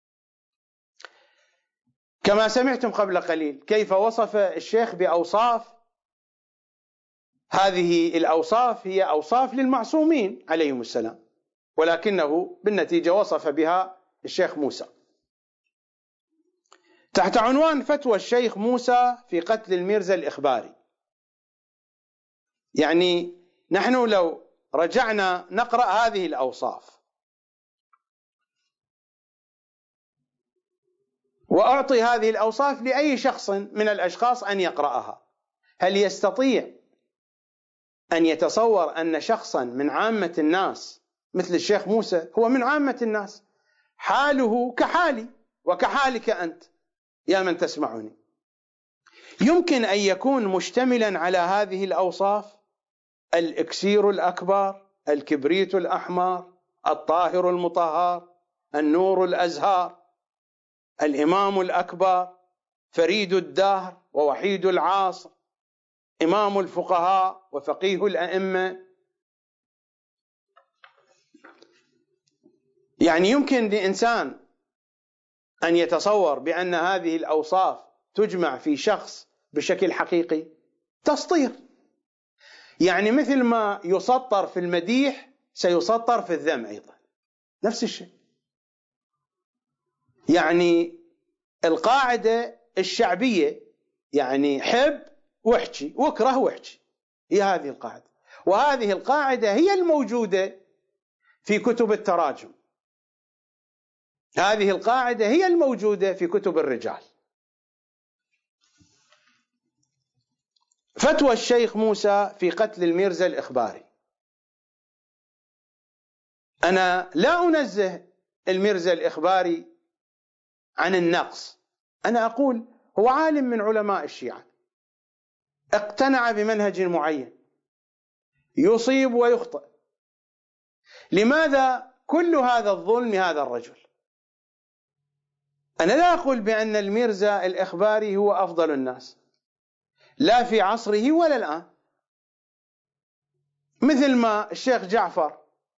كما سمعتم قبل قليل كيف وصف الشيخ بأوصاف، هذه الأوصاف هي أوصاف للمعصومين عليهم السلام، ولكنه بالنتيجة وصف بها الشيخ موسى تحت عنوان فتوى الشيخ موسى في قتل الميرزا الإخباري. يعني نحن لو رجعنا نقرأ هذه الأوصاف وأعطي هذه الأوصاف لأي شخص من الأشخاص أن يقرأها، هل يستطيع أن يتصور أن شخصا من عامة الناس مثل الشيخ موسى، هو من عامة الناس، حاله كحالي وكحالك أنت يا من تسمعني، يمكن أن يكون مشتملا على هذه الأوصاف: الإكسير الأكبر، الكبريت الأحمر، الطاهر المطهر، النور الأزهر، الإمام الأكبر، فريد الدهر ووحيد العصر، إمام الفقهاء وفقيه الأئمة. يعني يمكن لإنسان أن يتصور بأن هذه الأوصاف تجمع في شخص بشكل حقيقي؟ تسطير. يعني مثل ما يسطر في المديح سيسطر في الذم أيضا، نفس الشيء. يعني القاعدة الشعبية، يعني حب واحكي واكره واحكي، هي هذه القاعدة، وهذه القاعدة هي الموجودة في كتب التراجم، هذه القاعدة هي الموجودة في كتب الرجال. فتوى الشيخ موسى في قتل الميرزا الإخباري. أنا لا أنزه الميرزا الإخباري عن النقص، أنا أقول هو عالم من علماء الشيعة، اقتنع بمنهج معين، يصيب ويخطئ. لماذا كل هذا الظلم هذا الرجل؟ أنا لا أقول بأن الميرزا الإخباري هو أفضل الناس، لا في عصره ولا الآن، مثل ما الشيخ جعفر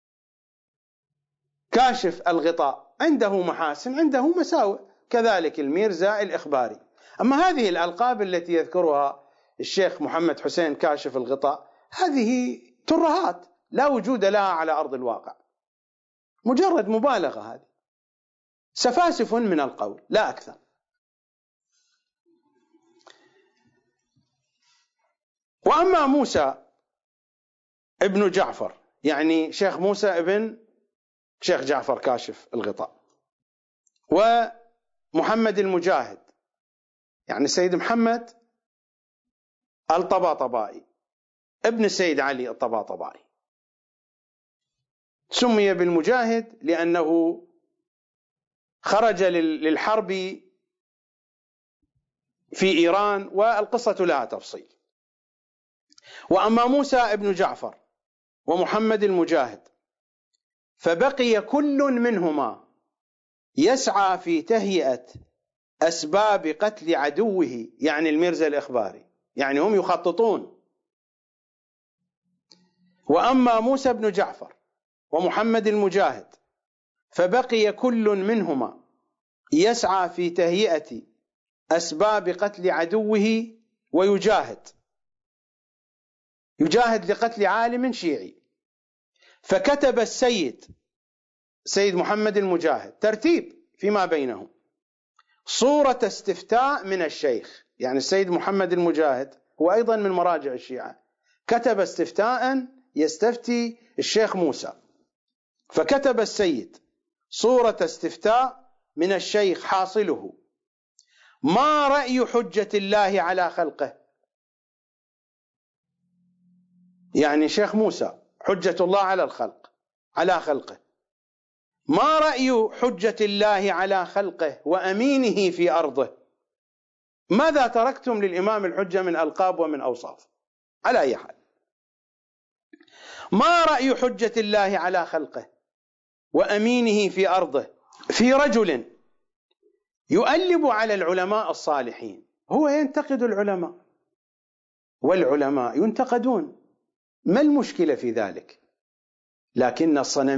كاشف الغطاء عنده محاسن عنده مساوئ، كذلك الميرزا الإخباري. أما هذه الألقاب التي يذكرها الشيخ محمد حسين كاشف الغطاء هذه ترهات لا وجود لها على أرض الواقع، مجرد مبالغة، هذه سفاسف من القول لا أكثر. وأما موسى ابن جعفر، يعني شيخ موسى ابن شيخ جعفر كاشف الغطاء، ومحمد المجاهد، يعني السيد محمد الطباطبائي ابن السيد علي الطباطبائي، سمي بالمجاهد لأنه خرج للحرب في إيران، والقصة لها تفصيل. وأما موسى ابن جعفر ومحمد المجاهد فبقي كل منهما يسعى في تهيئة أسباب قتل عدوه، يعني الميرزا الإخباري، يعني هم يخططون. وأما موسى بن جعفر ومحمد المجاهد فبقي كل منهما يسعى في تهيئة أسباب قتل عدوه ويجاهد لقتل عالم شيعي. فكتب سيد محمد المجاهد ترتيب فيما بينهم صورة استفتاء من الشيخ، يعني السيد محمد المجاهد هو أيضا من مراجع الشيعة، كتب استفتاء يستفتي الشيخ موسى، فكتب السيد صورة استفتاء من الشيخ حاصله: ما رأي حجة الله على خلقه؟ يعني شيخ موسى حجة الله على خلقه، ما رأي حجة الله على خلقه وأمينه في أرضه؟ ماذا تركتم للإمام الحجة من ألقاب ومن أوصاف؟ على أي حال، ما رأي حجة الله على خلقه وأمينه في أرضه في رجل يؤلب على العلماء الصالحين؟ هو ينتقد العلماء والعلماء ينتقدون، ما المشكلة في ذلك؟ لكن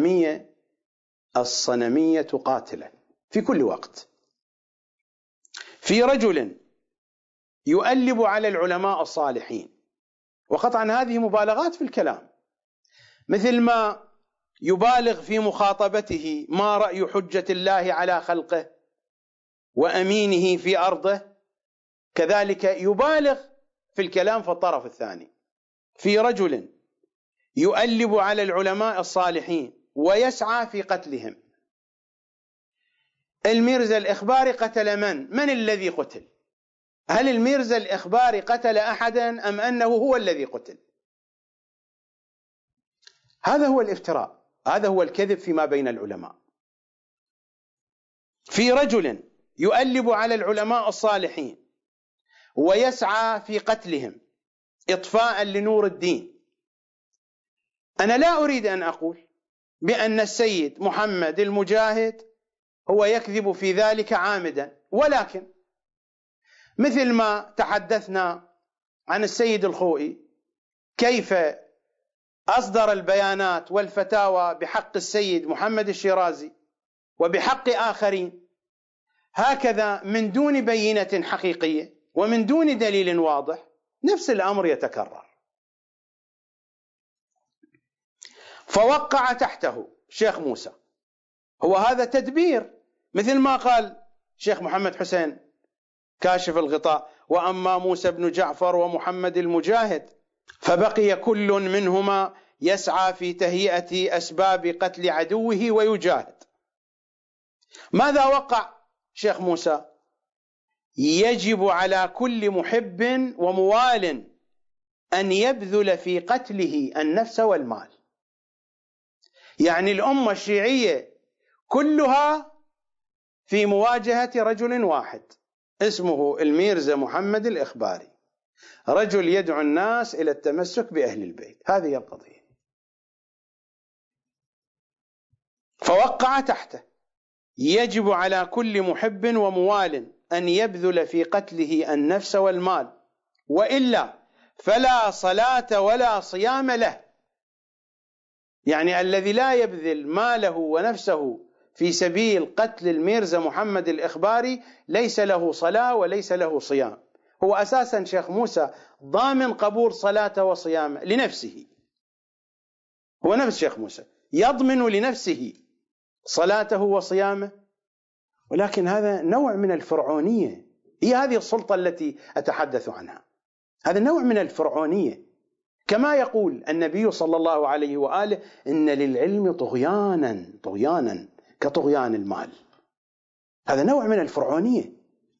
الصنمية قاتلة في كل وقت. في رجل يؤلب على العلماء الصالحين، وقطعا هذه مبالغات في الكلام، مثل ما يبالغ في مخاطبته: ما رأي حجة الله على خلقه وأمينه في أرضه، كذلك يبالغ في الكلام في الطرف الثاني. في رجل يؤلب على العلماء الصالحين ويسعى في قتلهم. الميرزا الإخباري قتل من الذي قتل؟ هل الميرزا الإخباري قتل أحدا أم أنه هو الذي قتل؟ هذا هو الافتراء، هذا هو الكذب فيما بين العلماء. في رجل يؤلب على العلماء الصالحين ويسعى في قتلهم إطفاء لنور الدين. أنا لا أريد أن أقول بأن السيد محمد المجاهد هو يكذب في ذلك عامدا، ولكن مثل ما تحدثنا عن السيد الخوئي كيف أصدر البيانات والفتاوى بحق السيد محمد الشيرازي وبحق آخرين، هكذا من دون بينة حقيقية ومن دون دليل واضح نفس الأمر يتكرر. فوقع تحته شيخ موسى، هو هذا تدبير، مثل ما قال شيخ محمد حسين كاشف الغطاء: وأما موسى بن جعفر ومحمد المجاهد فبقي كل منهما يسعى في تهيئة أسباب قتل عدوه ويجاهد. ماذا وقع شيخ موسى؟ يجب على كل محب وموال أن يبذل في قتله النفس والمال. يعني الأمة الشيعية كلها في مواجهة رجل واحد اسمه الميرزا محمد الإخباري، رجل يدعو الناس إلى التمسك بأهل البيت. هذه القضية. فوقع تحته: يجب على كل محب وموال أن يبذل في قتله النفس والمال، وإلا فلا صلاة ولا صيام له. يعني الذي لا يبذل ماله ونفسه في سبيل قتل الميرزا محمد الإخباري ليس له صلاة وليس له صيام. هو أساسا شيخ موسى ضامن قبول صلاة وصيام لنفسه، هو نفس شيخ موسى يضمن لنفسه صلاته وصيامه، ولكن هذا نوع من الفرعونية. هي هذه السلطة التي أتحدث عنها، هذا نوع من الفرعونية. كما يقول النبي صلى الله عليه وآله: إن للعلم طغيانا كطغيان المال. هذا نوع من الفرعونية.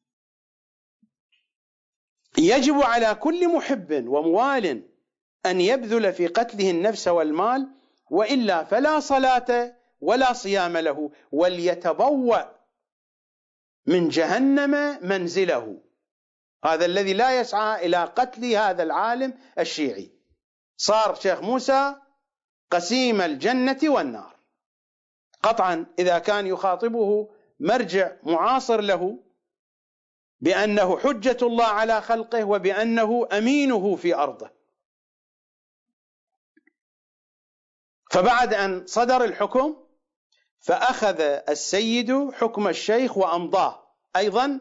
يجب على كل محب وموال أن يبذل في قتله النفس والمال، وإلا فلا صلاة ولا صيام له، وليتبوأ من جهنم منزله. هذا الذي لا يسعى إلى قتل هذا العالم الشيعي صار شيخ موسى قسيم الجنة والنار قطعا، إذا كان يخاطبه مرجع معاصر له بأنه حجة الله على خلقه وبأنه أمينه في أرضه. فبعد أن صدر الحكم فأخذ السيد حكم الشيخ وأمضاه، أيضا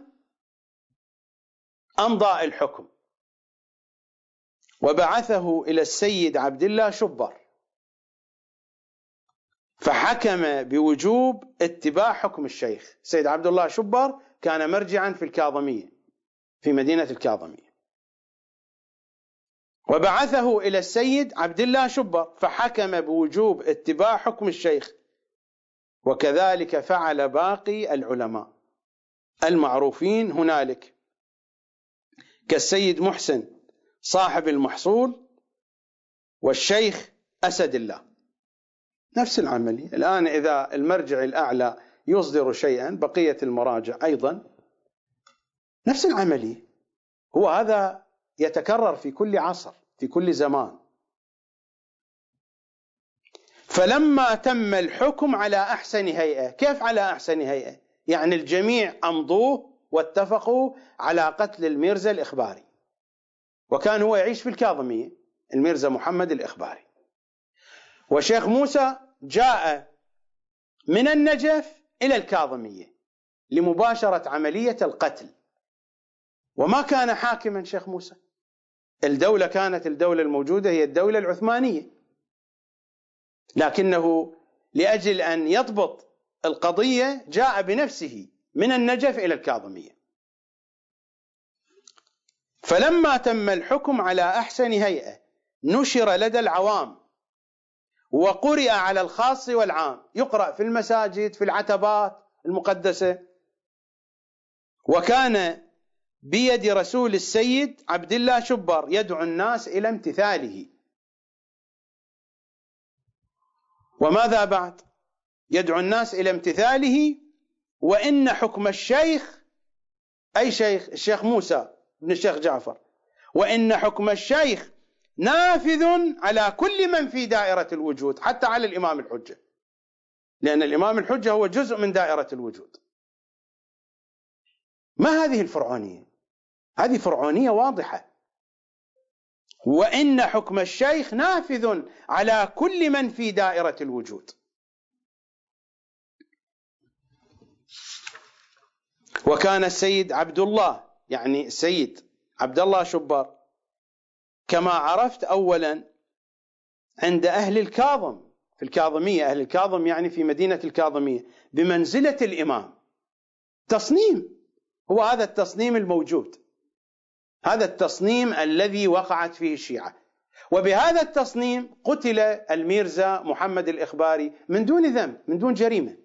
أمضى الحكم وبعثه إلى السيد عبد الله شبر، فحكم بوجوب اتباع حكم الشيخ. السيد عبد الله شبر كان مرجعا في الكاظمية، في مدينة الكاظمية، وبعثه إلى السيد عبد الله شبر فحكم بوجوب اتباع حكم الشيخ. وكذلك فعل باقي العلماء المعروفين هنالك كالسيد محسن صاحب المحصول والشيخ أسد الله. نفس العملية الآن، إذا المرجع الأعلى يصدر شيئا بقية المراجع أيضا نفس العملية. هو هذا يتكرر في كل عصر في كل زمان. فلما تم الحكم على أحسن هيئة، كيف على أحسن هيئة؟ يعني الجميع أمضوه واتفقوا على قتل الميرزا الإخباري، وكان هو يعيش في الكاظمية، الميرزا محمد الإخباري. وشيخ موسى جاء من النجف إلى الكاظمية لمباشرة عملية القتل، وما كان حاكما شيخ موسى. الدولة كانت الدولة الموجودة هي الدولة العثمانية، لكنه لأجل أن يضبط القضية جاء بنفسه من النجف إلى الكاظمية. فلما تم الحكم على أحسن هيئة نشر لدى العوام وقرئ على الخاص والعام، يقرأ في المساجد في العتبات المقدسة. وكان بيد رسول السيد عبد الله شبر يدعو الناس إلى امتثاله. وماذا بعد؟ يدعو الناس إلى امتثاله. وإن حكم الشيخ، أي شيخ؟ الشيخ موسى بن الشيخ جعفر. وإن حكم الشيخ نافذ على كل من في دائرة الوجود، حتى على الإمام الحجة، لأن الإمام الحجة هو جزء من دائرة الوجود. ما هذه الفرعونية؟ هذه فرعونية واضحة. وإن حكم الشيخ نافذ على كل من في دائرة الوجود. وكان السيد عبد الله، يعني السيد عبد الله شبر، كما عرفت أولا عند أهل الكاظم في الكاظمية، أهل الكاظم يعني في مدينة الكاظمية، بمنزلة الإمام. تصنيم، هو هذا التصنيم الموجود، هذا التصنيم الذي وقعت فيه الشيعة. وبهذا التصنيم قتل الميرزا محمد الإخباري من دون ذنب، من دون جريمة.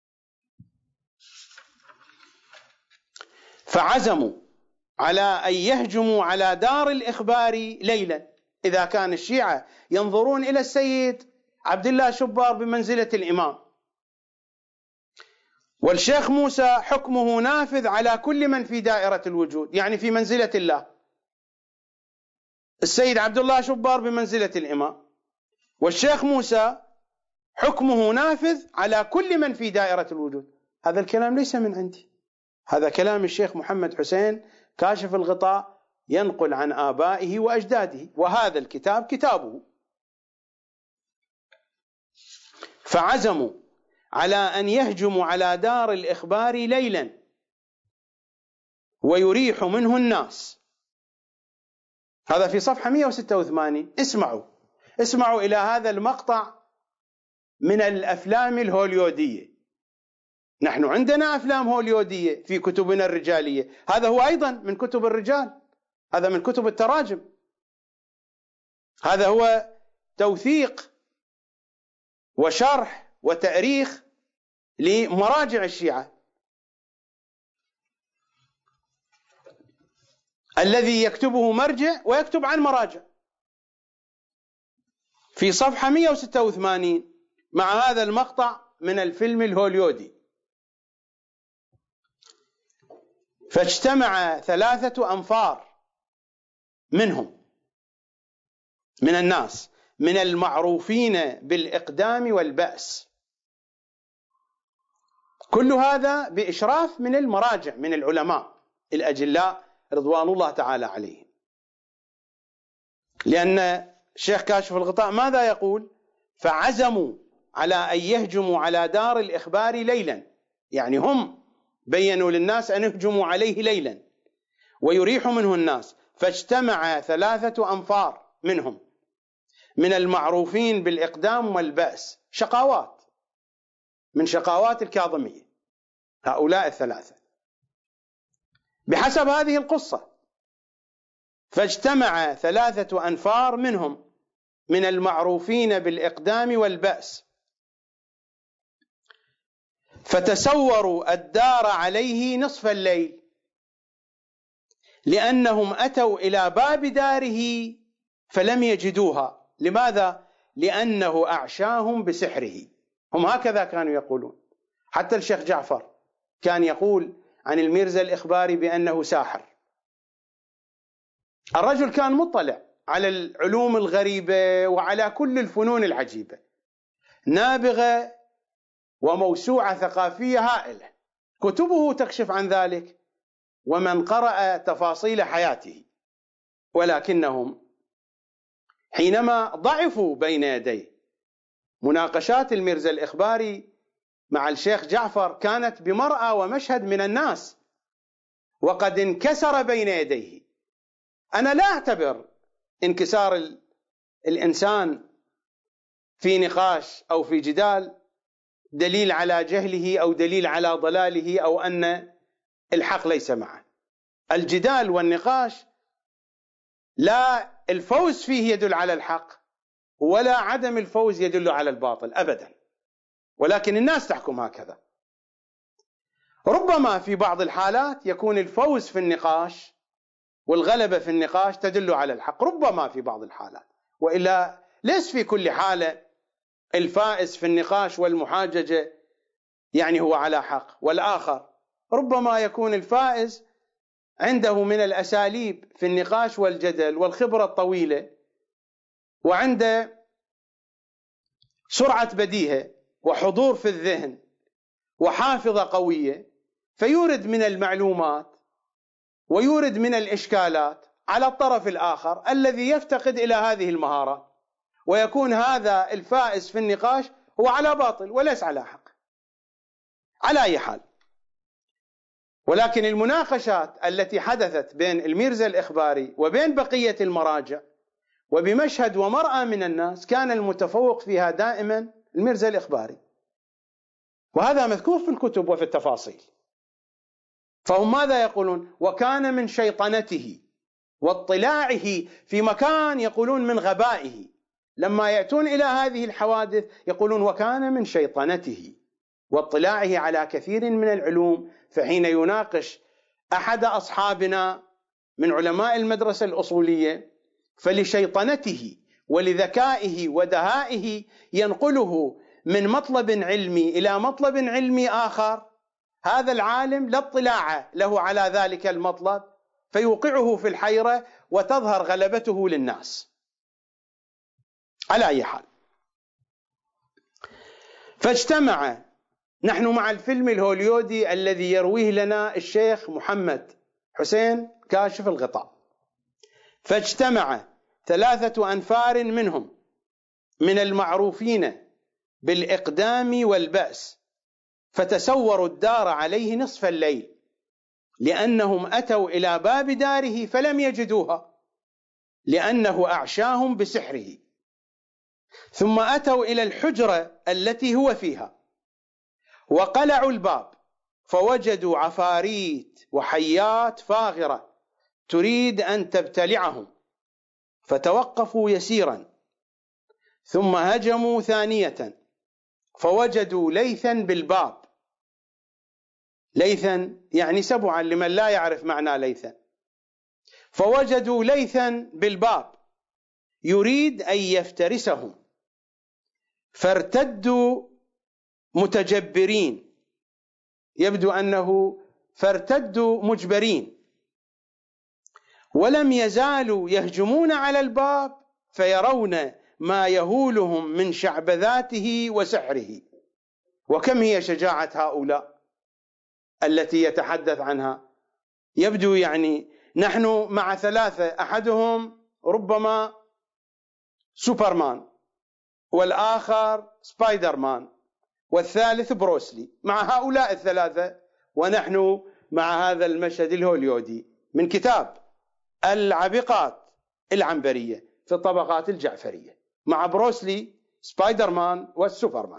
فعزموا على أن يهجموا على دار الإخباري ليلا، إذا كان الشيعة ينظرون إلى السيد عبد الله شبر بمنزلة الإمام، والشيخ موسى حكمه نافذ على كل من في دائرة الوجود، يعني في منزلة الله. السيد عبد الله شبر بمنزلة الإمام، والشيخ موسى حكمه نافذ على كل من في دائرة الوجود. هذا الكلام ليس من عندي، هذا كلام الشيخ محمد حسين كاشف الغطاء ينقل عن آبائه وأجداده، وهذا الكتاب كتابه. فعزموا على أن يهجموا على دار الإخباري ليلا ويريحوا منه الناس. هذا في صفحة 186. اسمعوا إلى هذا المقطع من الأفلام الهوليودية. نحن عندنا أفلام هوليودية في كتبنا الرجالية، هذا هو أيضا من كتب الرجال، هذا من كتب التراجم، هذا هو توثيق وشرح وتأريخ لمراجع الشيعة. الذي يكتبه مرجع ويكتب عن مراجع. في صفحة 186 مع هذا المقطع من الفيلم الهوليودي: فاجتمع 3 أنفار منهم، من الناس، من المعروفين بالإقدام والبأس، كل هذا بإشراف من المراجع من العلماء، الأجلاء رضوان الله تعالى عليهم. لأن الشيخ كاشف الغطاء ماذا يقول؟ فعزموا على أن يهجموا على دار الإخبار ليلا، يعني هم بينوا للناس أن يهجموا عليه ليلا ويريحوا منه الناس، فاجتمع 3 أنفار منهم من المعروفين بالإقدام والبأس، شقاوات من شقاوات الكاظمية، هؤلاء 3 بحسب هذه القصة. فاجتمع 3 أنفار منهم من المعروفين بالإقدام والبأس فتسوروا الدار عليه نصف الليل، لأنهم أتوا إلى باب داره فلم يجدوها. لماذا؟ لأنه أعشاهم بسحره. هم هكذا كانوا يقولون. حتى الشيخ جعفر كان يقول عن الميرزا الإخباري بأنه ساحر. الرجل كان مطلع على العلوم الغريبة وعلى كل الفنون العجيبة، نابغة وموسوعة ثقافية هائلة، كتبه تكشف عن ذلك ومن قرأ تفاصيل حياته. ولكنهم حينما ضعفوا بين يديه، مناقشات الميرزا الإخباري مع الشيخ جعفر كانت بمرأى ومشهد من الناس، وقد انكسر بين يديه. أنا لا أعتبر انكسار الإنسان في نقاش أو في جدال دليل على جهله أو دليل على ضلاله أو أن الحق ليس معه. الجدال والنقاش لا الفوز فيه يدل على الحق ولا عدم الفوز يدل على الباطل أبدا، ولكن الناس تحكم هكذا. ربما في بعض الحالات يكون الفوز في النقاش والغلبة في النقاش تدل على الحق، ربما في بعض الحالات، وإلا ليس في كل حالة الفائز في النقاش والمحاججة يعني هو على حق. والآخر ربما يكون الفائز عنده من الأساليب في النقاش والجدل والخبرة الطويلة، وعنده سرعة بديهة وحضور في الذهن وحافظة قوية، فيورد من المعلومات ويورد من الإشكالات على الطرف الآخر الذي يفتقد إلى هذه المهارات، ويكون هذا الفائز في النقاش هو على باطل وليس على حق. على أي حال، ولكن المناقشات التي حدثت بين الميرزا الإخباري وبين بقية المراجع وبمشهد ومرأى من الناس كان المتفوق فيها دائما الميرزا الإخباري، وهذا مذكور في الكتب وفي التفاصيل. فهم ماذا يقولون؟ وكان من شيطنته واطلاعه في مكان، يقولون من غبائه. لما يأتون إلى هذه الحوادث يقولون وكان من شيطنته واطلاعه على كثير من العلوم. فحين يناقش أحد أصحابنا من علماء المدرسة الأصولية فلشيطنته ولذكائه ودهائه ينقله من مطلب علمي إلى مطلب علمي آخر، هذا العالم لا اطلاع له على ذلك المطلب، فيوقعه في الحيرة وتظهر غلبته للناس. على أي حال، فاجتمع، نحن مع الفيلم الهوليودي الذي يرويه لنا الشيخ محمد حسين كاشف الغطاء. فاجتمع 3 أنفار منهم من المعروفين بالإقدام والبأس فتسوروا الدار عليه نصف الليل، لأنهم أتوا إلى باب داره فلم يجدوها لأنه أعشاهم بسحره. ثم أتوا إلى الحجرة التي هو فيها وقلعوا الباب فوجدوا عفاريت وحيات فاغرة تريد أن تبتلعهم، فتوقفوا يسيرا ثم هجموا ثانية فوجدوا ليثا بالباب. ليثا يعني سبعا لمن لا يعرف معنى ليثا. فوجدوا ليثا بالباب يريد أن يفترسهم، فارتدوا متجبرين، يبدو أنه فارتدوا مجبرين، ولم يزالوا يهجمون على الباب فيرون ما يهولهم من شعبذاته وسحره. وكم هي شجاعة هؤلاء التي يتحدث عنها يبدو يعني نحن مع ثلاثة، أحدهم ربما سوبرمان، والآخر سبايدر مان، والثالث بروسلي، مع هؤلاء الثلاثة ونحن مع هذا المشهد الهوليودي من كتاب العبقات العنبرية في الطبقات الجعفرية، مع بروسلي، سبايدر مان والسوبرمان.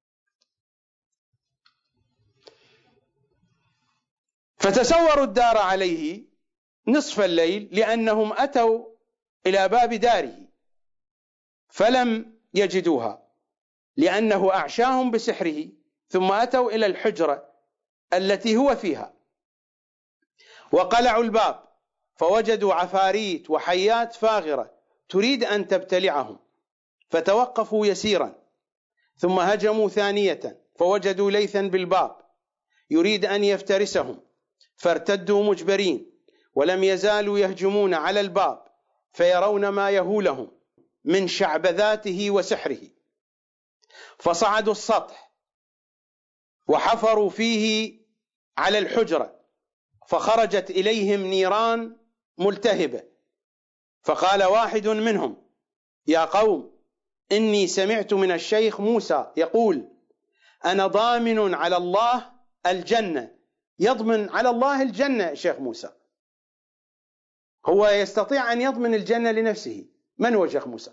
فتسوروا الدار عليه نصف الليل لأنهم أتوا إلى باب داره فلم يجدوها لأنه أعشاهم بسحره، ثم أتوا إلى الحجرة التي هو فيها وقلعوا الباب فوجدوا عفاريت وحيات فاغرة تريد أن تبتلعهم، فتوقفوا يسيرا ثم هجموا ثانية فوجدوا ليثا بالباب يريد أن يفترسهم، فارتدوا مجبرين ولم يزالوا يهجمون على الباب فيرون ما يهولهم من شعبذاته وسحره، فصعدوا السطح وحفروا فيه على الحجرة فخرجت إليهم نيران ملتهبة، فقال واحد منهم: يا قوم، إني سمعت من الشيخ موسى يقول: أنا ضامن على الله الجنة. يضمن على الله الجنة الشيخ موسى، هو يستطيع أن يضمن الجنة لنفسه. من هو شيخ موسى؟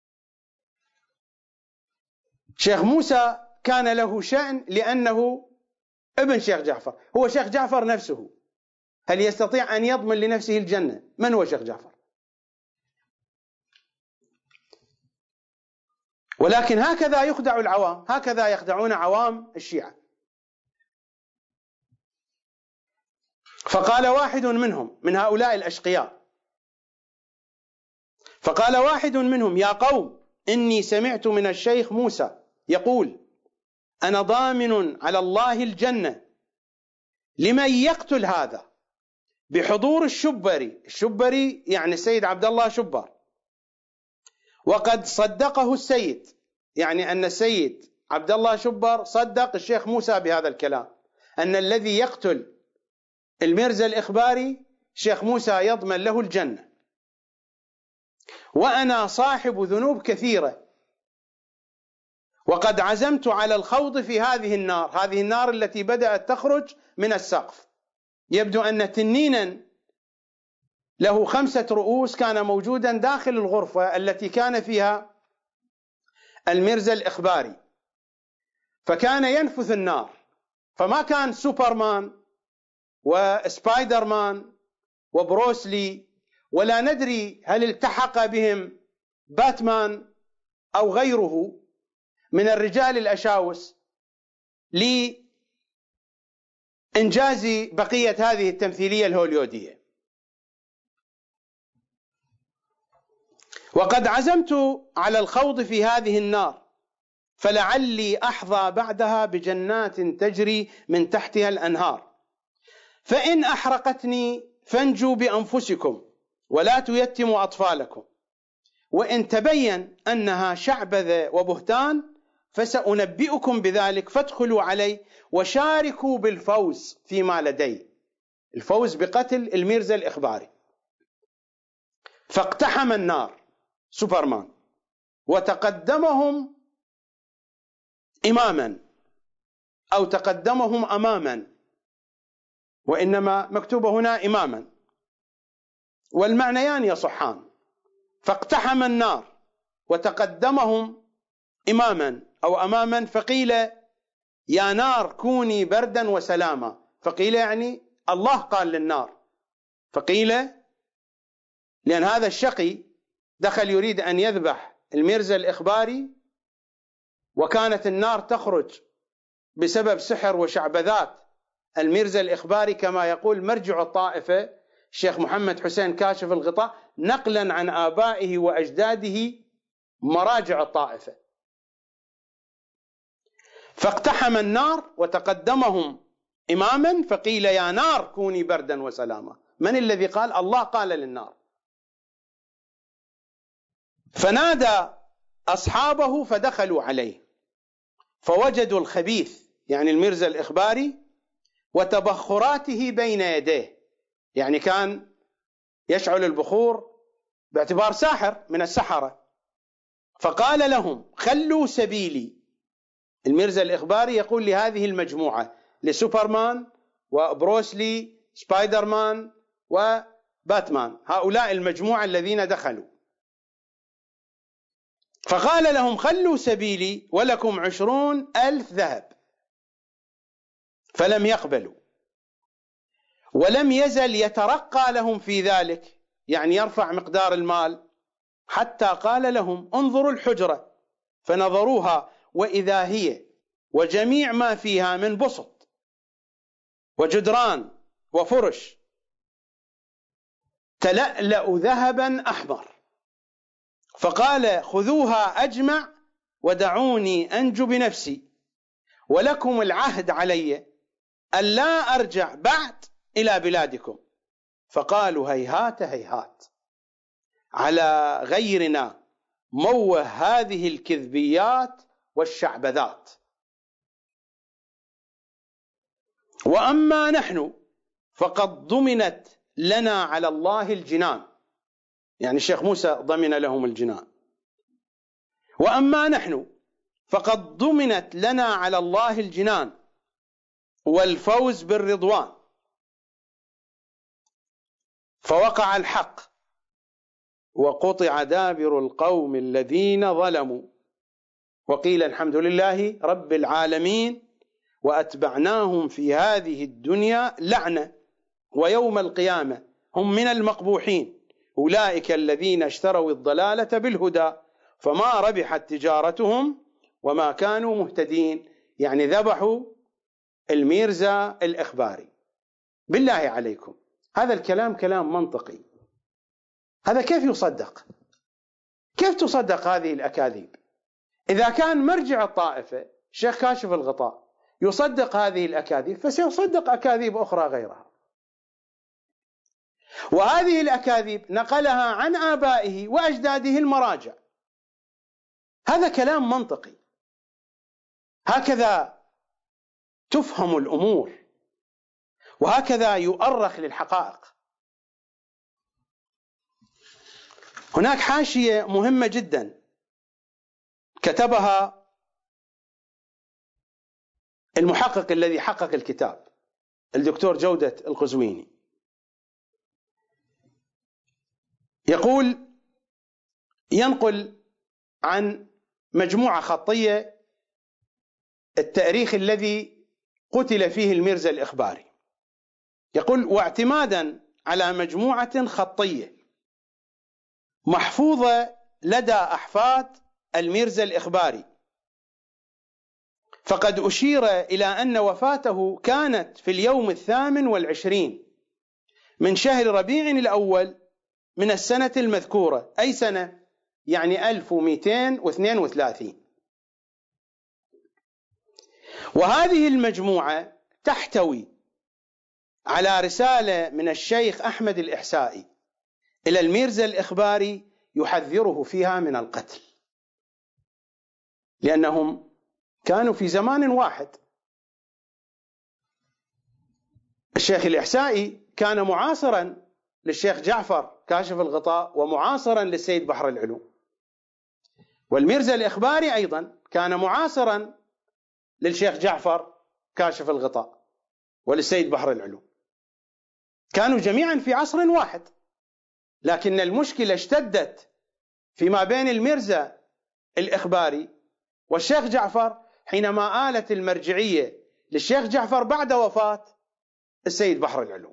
شيخ موسى كان له شأن لأنه ابن شيخ جعفر، هو شيخ جعفر نفسه، هل يستطيع أن يضمن لنفسه الجنة؟ من هو شيخ جعفر؟ ولكن هكذا يخدع العوام، هكذا يخدعون عوام الشيعة. فقال واحد منهم من هؤلاء الأشقياء، فقال واحد منهم: يا قوم، إني سمعت من الشيخ موسى يقول: أنا ضامن على الله الجنة لمن يقتل هذا بحضور الشبري. الشبري يعني السيد عبد الله شبر، وقد صدقه السيد، يعني أن السيد عبد الله شبر صدق الشيخ موسى بهذا الكلام، أن الذي يقتل الميرزا الإخباري الشيخ موسى يضمن له الجنة، وأنا صاحب ذنوب كثيرة وقد عزمت على الخوض في هذه النار، هذه النار التي بدأت تخرج من السقف. يبدو أن تنينا له 5 رؤوس كان موجودا داخل الغرفة التي كان فيها الميرزا الإخباري، فكان ينفث النار، فما كان سوبرمان وسبايدر مان وبروسلي، ولا ندري هل التحق بهم باتمان أو غيره من الرجال الأشاوس لإنجاز بقية هذه التمثيلية الهوليودية. وقد عزمت على الخوض في هذه النار فلعلي أحظى بعدها بجنات تجري من تحتها الأنهار، فإن أحرقتني فانجوا بأنفسكم ولا تيتموا أطفالكم، وإن تبين أنها شعبذة وبهتان فسأنبئكم بذلك فادخلوا علي وشاركوا بالفوز فيما لدي، الفوز بقتل الميرزا الإخباري. فاقتحم النار سوبرمان وتقدمهم إماما أو تقدمهم أماما، وإنما مكتوب هنا إماما، والمعنيان يصحان. فاقتحم النار وتقدمهم إماما أو أماما، فقيل: يا نار كوني بردا وسلاما. فقيل يعني الله قال للنار، فقيل لأن هذا الشقي دخل يريد أن يذبح الميرزا الإخباري، وكانت النار تخرج بسبب سحر وشعبذات الميرزا الإخباري، كما يقول مرجع الطائفة الشيخ محمد حسين كاشف الغطاء نقلا عن آبائه وأجداده مراجع الطائفة. فاقتحم النار وتقدمهم إماما فقيل: يا نار كوني بردا وسلاما. من الذي قال؟ الله قال للنار. فنادى أصحابه فدخلوا عليه فوجدوا الخبيث يعني الميرزا الإخباري وتبخراته بين يديه، يعني كان يشعل البخور باعتبار ساحر من السحرة. فقال لهم خلوا سبيلي. الميرزا الإخباري يقول لهذه المجموعة، لسوبرمان وبروسلي سبايدر مان وباتمان، هؤلاء المجموعة الذين دخلوا، فقال لهم خلوا سبيلي ولكم 20,000 ذهب. فلم يقبلوا، ولم يزل يترقى لهم في ذلك، يعني يرفع مقدار المال، حتى قال لهم انظروا الحجرة. فنظروها وإذا هي وجميع ما فيها من بسط وجدران وفرش تلألأ ذهبا أحمر. فقال خذوها أجمع ودعوني أنجو بنفسي، ولكم العهد علي ألا أرجع بعد إلى بلادكم. فقالوا هيهات هيهات، على غيرنا موه هذه الكذبيات والشعبذات. وأما نحن فقد ضمنت لنا على الله الجنان، يعني الشيخ موسى ضمن لهم الجنان. وأما نحن فقد ضمنت لنا على الله الجنان والفوز بالرضوان. فوقع الحق وقطع دابر القوم الذين ظلموا، وقيل الحمد لله رب العالمين، وأتبعناهم في هذه الدنيا لعنة ويوم القيامة هم من المقبوحين، أولئك الذين اشتروا الضلالة بالهدى فما ربحت تجارتهم وما كانوا مهتدين. يعني ذبحوا الميرزا الإخباري. بالله عليكم، هذا الكلام كلام منطقي؟ هذا كيف يصدق؟ كيف تصدق هذه الأكاذيب؟ إذا كان مرجع الطائفة الشيخ كاشف الغطاء يصدق هذه الأكاذيب، فسيصدق أكاذيب أخرى غيرها. وهذه الأكاذيب نقلها عن آبائه وأجداده المراجع. هذا كلام منطقي؟ هكذا تفهم الأمور، وهكذا يؤرخ للحقائق. هناك حاشية مهمة جدا كتبها المحقق الذي حقق الكتاب الدكتور جودة القزويني، يقول ينقل عن مجموعة خطية التاريخ الذي قتل فيه الميرزا الإخباري. يقول واعتمادا على مجموعة خطية محفوظة لدى أحفاد الميرزا الإخباري، فقد أشير إلى أن وفاته كانت في اليوم 28 من شهر ربيع الأول من السنة المذكورة، أي سنة؟ يعني 1232. وهذه المجموعة تحتوي على رسالة من الشيخ أحمد الإحسائي إلى الميرزا الإخباري يحذره فيها من القتل، لأنهم كانوا في زمان واحد. الشيخ الإحسائي كان معاصرا للشيخ جعفر كاشف الغطاء ومعاصرا للسيد بحر العلوم، والميرزا الإخباري أيضا كان معاصرا للشيخ جعفر كاشف الغطاء وللسيد بحر العلوم، كانوا جميعا في عصر واحد. لكن المشكلة اشتدت فيما بين الميرزا الإخباري والشيخ جعفر حينما آلت المرجعية للشيخ جعفر بعد وفاة السيد بحر العلوم.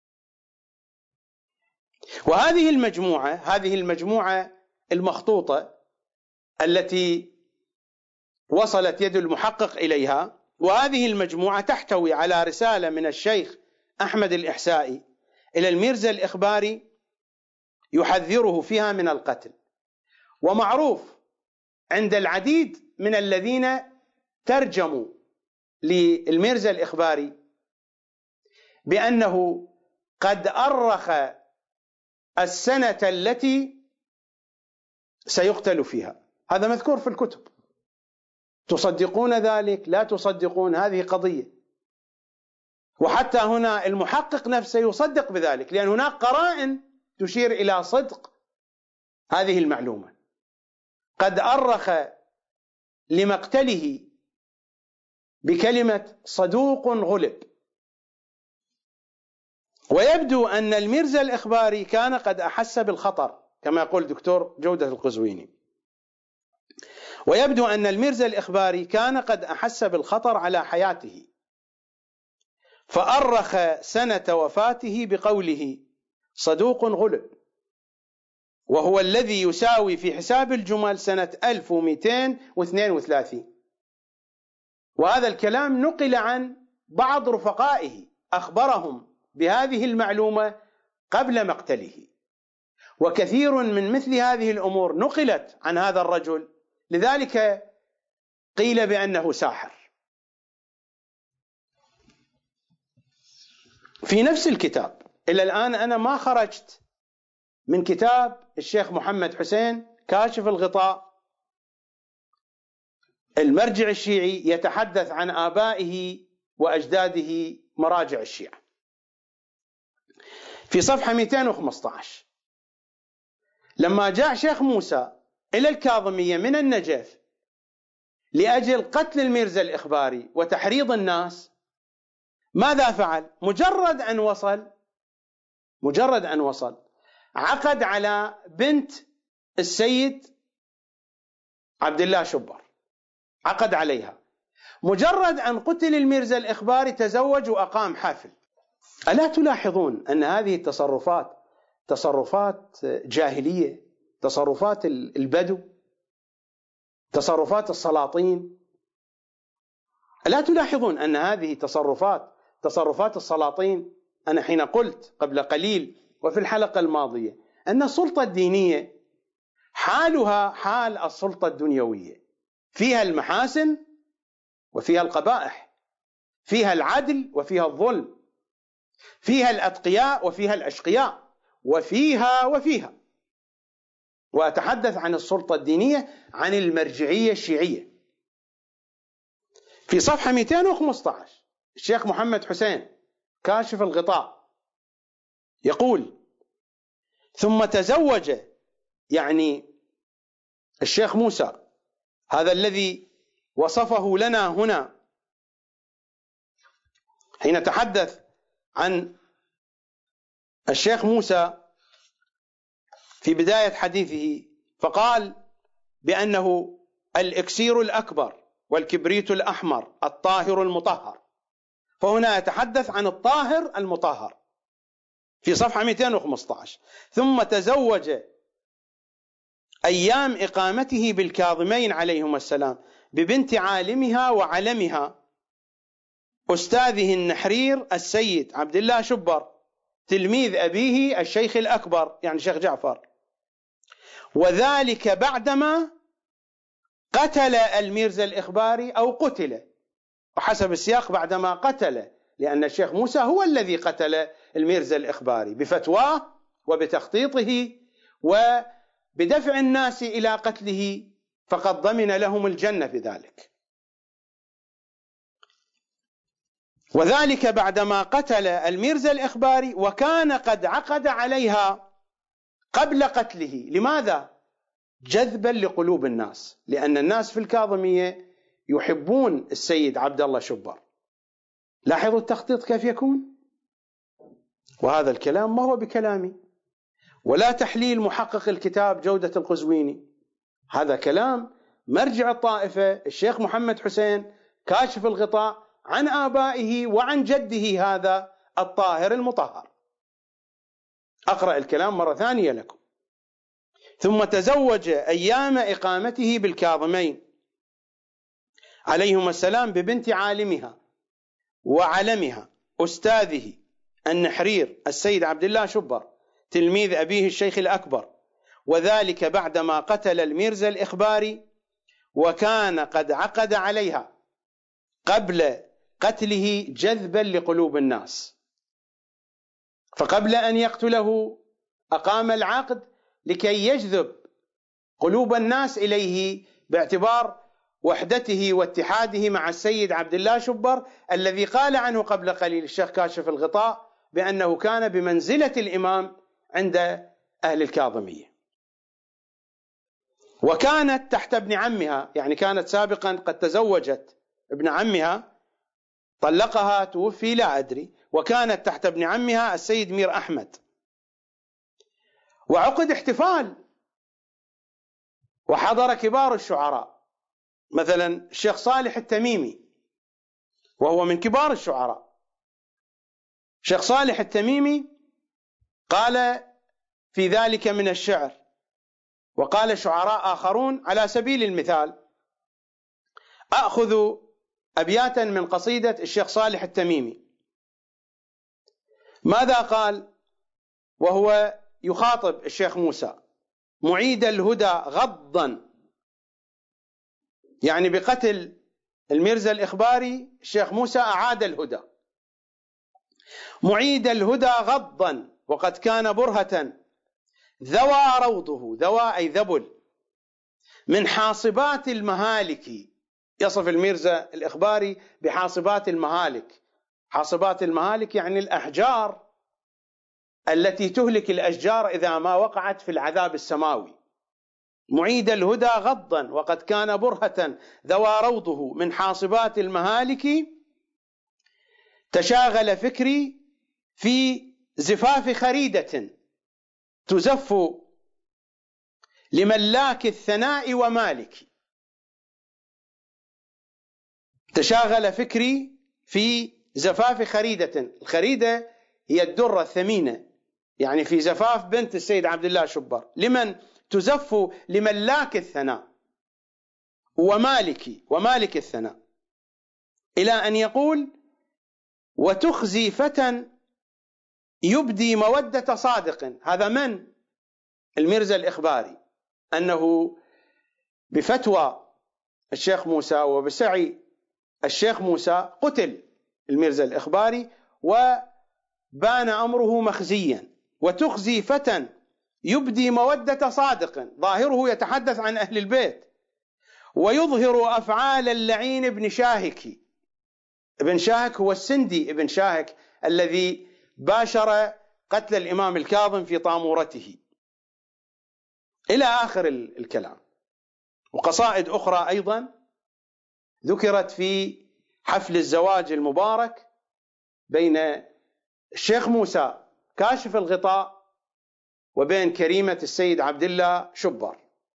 وهذه المجموعة المخطوطة التي وصلت يد المحقق إليها، وهذه المجموعة تحتوي على رسالة من الشيخ أحمد الإحسائي إلى الميرزا الإخباري يحذره فيها من القتل. ومعروف عند العديد من الذين ترجموا للميرزا الإخباري بأنه قد أرخ السنة التي سيقتل فيها. هذا مذكور في الكتب. تصدقون ذلك؟ لا تصدقون؟ هذه قضية. وحتى هنا المحقق نفسه يصدق بذلك، لأن هناك قرائن تشير إلى صدق هذه المعلومة. قد أرخ لمقتله بكلمة صدوق غلب. ويبدو أن الميرزا الإخباري كان قد أحس بالخطر كما يقول دكتور جودة القزويني، ويبدو أن الميرزا الإخباري كان قد أحس بالخطر على حياته، فأرخ سنة وفاته بقوله صدوق غلب، وهو الذي يساوي في حساب الجمل سنة 1232. وهذا الكلام نقل عن بعض رفقائه أخبرهم بهذه المعلومة قبل مقتله، وكثير من مثل هذه الأمور نقلت عن هذا الرجل، لذلك قيل بأنه ساحر. في نفس الكتاب إلى الآن أنا ما خرجت من كتاب الشيخ محمد حسين كاشف الغطاء، المرجع الشيعي يتحدث عن آبائه وأجداده مراجع الشيعة، في صفحة 215 لما جاء شيخ موسى إلى الكاظمية من النجف لأجل قتل الميرزا الإخباري وتحريض الناس، ماذا فعل؟ مجرد أن وصل عقد على بنت السيد عبد الله شبر، عقد عليها. مجرد أن قتل الميرزا الإخباري تزوج وأقام حفل. ألا تلاحظون أن هذه تصرفات جاهلية، تصرفات البدو، تصرفات السلاطين؟ ألا تلاحظون أن هذه تصرفات السلاطين؟ أنا حين قلت قبل قليل وفي الحلقة الماضية أن السلطة الدينية حالها حال السلطة الدنيوية، فيها المحاسن وفيها القبائح، فيها العدل وفيها الظلم، فيها الأتقياء وفيها الأشقياء، وفيها. وأتحدث عن السلطة الدينية، عن المرجعية الشيعية. في صفحة 215 الشيخ محمد حسين كاشف الغطاء يقول: ثم تزوج، يعني الشيخ موسى هذا الذي وصفه لنا هنا حين تحدث عن الشيخ موسى في بداية حديثه، فقال بأنه الإكسير الأكبر والكبريت الأحمر الطاهر المطهر، فهنا يتحدث عن الطاهر المطهر في صفحة 215. ثم تزوج أيام إقامته بالكاظمين عليهما السلام ببنت عالمها وعلمها أستاذه النحرير السيد عبد الله شبر تلميذ أبيه الشيخ الأكبر يعني الشيخ جعفر، وذلك بعدما قتل الميرزا الإخباري أو قتل، وحسب السياق بعدما قتل، لأن الشيخ موسى هو الذي قتل الميرزا الإخباري بفتواه وبتخطيطه وبدفع الناس إلى قتله، فقد ضمن لهم الجنة بذلك. وذلك بعدما قتل الميرزا الإخباري وكان قد عقد عليها قبل قتله. لماذا؟ جذبا لقلوب الناس، لأن الناس في الكاظمية يحبون السيد عبد الله شبر. لاحظوا التخطيط كيف يكون، وهذا الكلام ما هو بكلامي ولا تحليل محقق الكتاب جودة القزويني، هذا كلام مرجع الطائفة الشيخ محمد حسين كاشف الغطاء عن آبائه وعن جده هذا الطاهر المطهر. أقرأ الكلام مرة ثانية لكم. ثم تزوج أيام إقامته بالكاظمين عليهما السلام ببنت عالمها وعلمها أستاذه النحرير السيد عبد الله شبر تلميذ أبيه الشيخ الأكبر، وذلك بعدما قتل الميرزا الإخباري وكان قد عقد عليها قبل قتله جذبا لقلوب الناس، فقبل أن يقتله أقام العقد لكي يجذب قلوب الناس إليه باعتبار وحدته واتحاده مع السيد عبد الله شبر الذي قال عنه قبل قليل الشيخ كاشف الغطاء بأنه كان بمنزلة الإمام عند أهل الكاظمية، وكانت تحت ابن عمها، يعني كانت سابقا قد تزوجت ابن عمها، طلقها توفي لا أدري، وكانت تحت ابن عمها السيد مير أحمد، وعقد احتفال وحضر كبار الشعراء مثلا الشيخ صالح التميمي وهو من كبار الشعراء. الشيخ صالح التميمي قال في ذلك من الشعر، وقال شعراء آخرون على سبيل المثال، أخذ أبياتا من قصيدة الشيخ صالح التميمي. ماذا قال وهو يخاطب الشيخ موسى؟ معيد الهدى غضا، يعني بقتل الميرزا الإخباري الشيخ موسى أعاد الهدى. معيد الهدى غضا وقد كان برهة ذوى روضه، ذوى أي ذبل، من حاصبات المهالك. يصف الميرزا الإخباري بحاصبات المهالك. حاصبات المهالك يعني الأحجار التي تهلك الأشجار إذا ما وقعت في العذاب السماوي. معيد الهدى غضا وقد كان برهة ذوى روضه من حاصبات المهالك، تشاغل فكري في زفاف خريدة تزف لملاك الثناء ومالك. تشاغل فكري في زفاف خريدة، الخريدة هي الدرة الثمينة، يعني في زفاف بنت السيد عبد الله شبر، لمن تزف؟ لملاك الثناء ومالك الثناء، إلى أن يقول وتخزي فتى يبدي مودة صادق. هذا من الميرزا الإخباري، أنه بفتوى الشيخ موسى وبسعي الشيخ موسى قتل الميرزا الإخباري وبان أمره مخزيا. وتخزي فتى يبدي مودة صادق، ظاهره يتحدث عن أهل البيت، ويظهر أفعال اللعين ابن شاهك. ابن شاهك هو السندي ابن شاهك الذي باشر قتل الإمام الكاظم في طامورته، إلى آخر الكلام. وقصائد أخرى أيضا ذكرت في حفل الزواج المبارك بين الشيخ موسى كاشف الغطاء وبين كريمة السيد عبد الله شبر.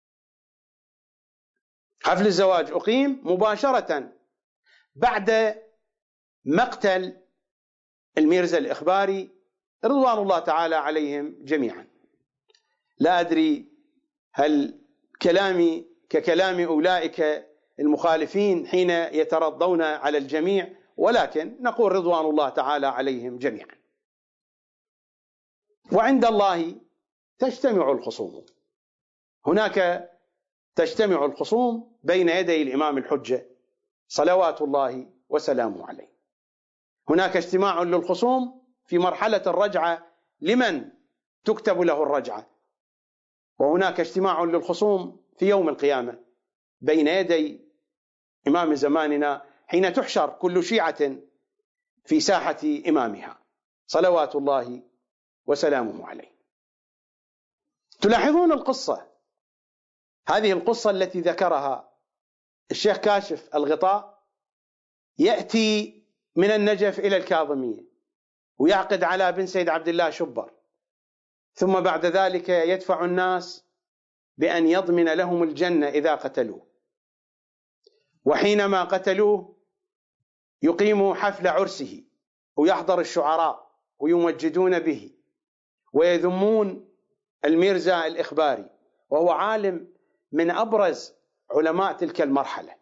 حفل الزواج أقيم مباشرة بعد مقتل الميرزا الإخباري رضوان الله تعالى عليهم جميعا. لا أدري هل كلامي ككلام أولئك المخالفين حين يترضون على الجميع، ولكن نقول رضوان الله تعالى عليهم جميعا. وعند الله تجتمع الخصوم، هناك تجتمع الخصوم بين يدي الإمام الحجة صلوات الله وسلامه عليه. هناك اجتماع للخصوم في مرحلة الرجعة لمن تكتب له الرجعة، وهناك اجتماع للخصوم في يوم القيامة بين يدي إمام زماننا حين تحشر كل شيعة في ساحة إمامها صلوات الله وسلامه عليه. تلاحظون القصة، هذه القصة التي ذكرها الشيخ كاشف الغطاء، يأتي من النجف إلى الكاظمية ويعقد على بن سيد عبد الله شبر، ثم بعد ذلك يدفع الناس بأن يضمن لهم الجنة إذا قتلوه، وحينما قتلوه يقيم حفل عرسه ويحضر الشعراء ويمجدون به ويذمون الميرزا الإخباري، وهو عالم من أبرز علماء تلك المرحلة.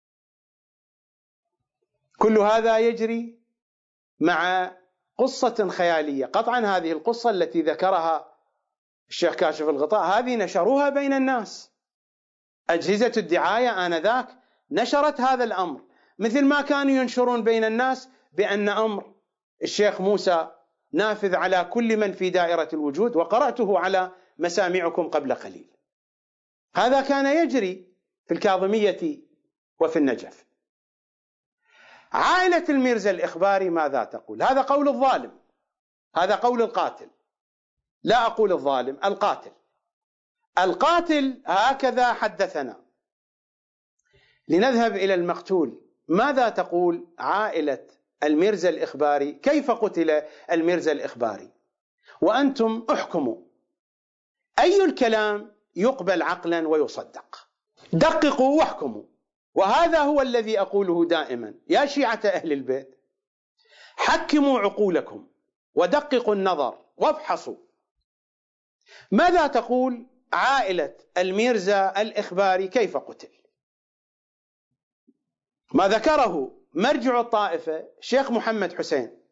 كل هذا يجري مع قصة خيالية. قطعا هذه القصة التي ذكرها الشيخ كاشف الغطاء هذه نشروها بين الناس، أجهزة الدعاية آنذاك نشرت هذا الأمر، مثل ما كانوا ينشرون بين الناس بأن أمر الشيخ موسى نافذ على كل من في دائرة الوجود، وقرأته على مسامعكم قبل قليل. هذا كان يجري في الكاظمية وفي النجف. عائلة الميرزا الإخباري ماذا تقول؟ هذا قول الظالم، هذا قول القاتل، لا أقول الظالم، القاتل. القاتل هكذا حدثنا. لنذهب إلى المقتول. ماذا تقول عائلة الميرزا الإخباري؟ كيف قتل الميرزا الإخباري؟ وأنتم احكموا أي الكلام يقبل عقلا ويصدق. دققوا واحكموا. وهذا هو الذي أقوله دائما: يا شيعة أهل البيت، حكموا عقولكم ودققوا النظر وابحثوا. ماذا تقول عائلة الميرزا الإخباري كيف قتل؟ ما ذكره مرجع الطائفة شيخ محمد حسين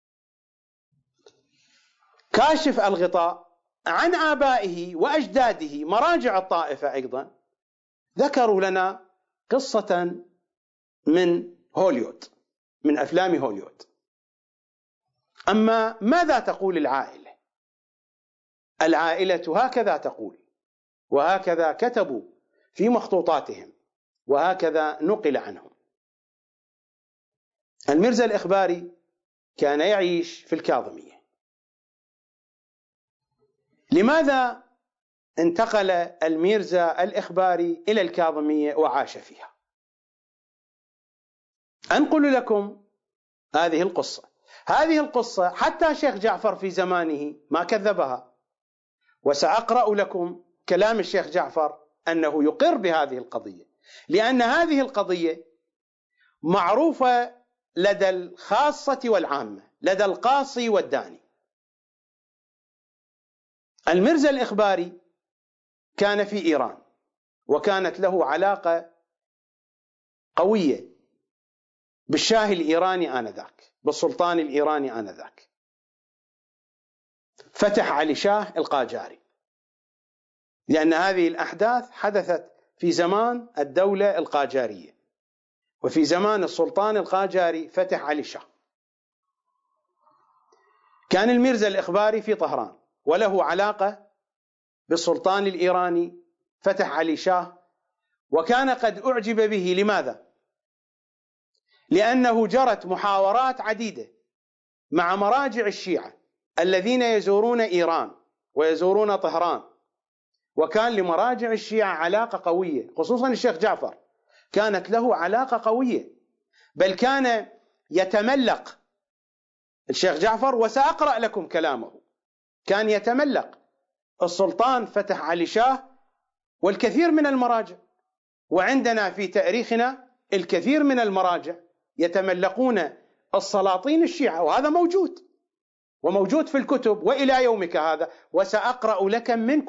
كاشف الغطاء عن آبائه وأجداده، مراجع الطائفة أيضا ذكروا لنا قصة من هوليوود، من أفلام هوليوود. أما ماذا تقول العائلة؟ العائلة هكذا تقول، وهكذا كتبوا في مخطوطاتهم، وهكذا نقل عنهم. الميرزا الإخباري كان يعيش في الكاظمية. لماذا انتقل الميرزا الإخباري إلى الكاظمية وعاش فيها؟ أنقل لكم هذه القصة. هذه القصة حتى شيخ جعفر في زمانه ما كذبها، وسأقرأ لكم كلام الشيخ جعفر أنه يقر بهذه القضية، لأن هذه القضية معروفة لدى الخاصة والعامة، لدى القاصي والداني. الميرزا الإخباري كان في إيران، وكانت له علاقة قوية بالشاه الإيراني آنذاك، بالسلطان الإيراني آنذاك، فتح علي شاه القاجاري، لأن هذه الأحداث حدثت في زمان الدولة القاجارية، وفي زمان السلطان القاجاري فتح علي شاه. كان الميرزا الإخباري في طهران وله علاقة بالسلطان الإيراني فتح علي شاه، وكان قد أعجب به. لماذا؟ لأنه جرت محاورات عديدة مع مراجع الشيعة الذين يزورون إيران ويزورون طهران، وكان لمراجع الشيعة علاقة قوية، خصوصا الشيخ جعفر كانت له علاقة قوية، بل كان يتملق الشيخ جعفر، وسأقرأ لكم كلامه، كان يتملق السلطان فتح علي شاه والكثير من المراجع، وعندنا في تاريخنا الكثير من المراجع يتملقون السلاطين الشيعة، وهذا موجود وموجود في الكتب وإلى يومك هذا. وسأقرأ لك من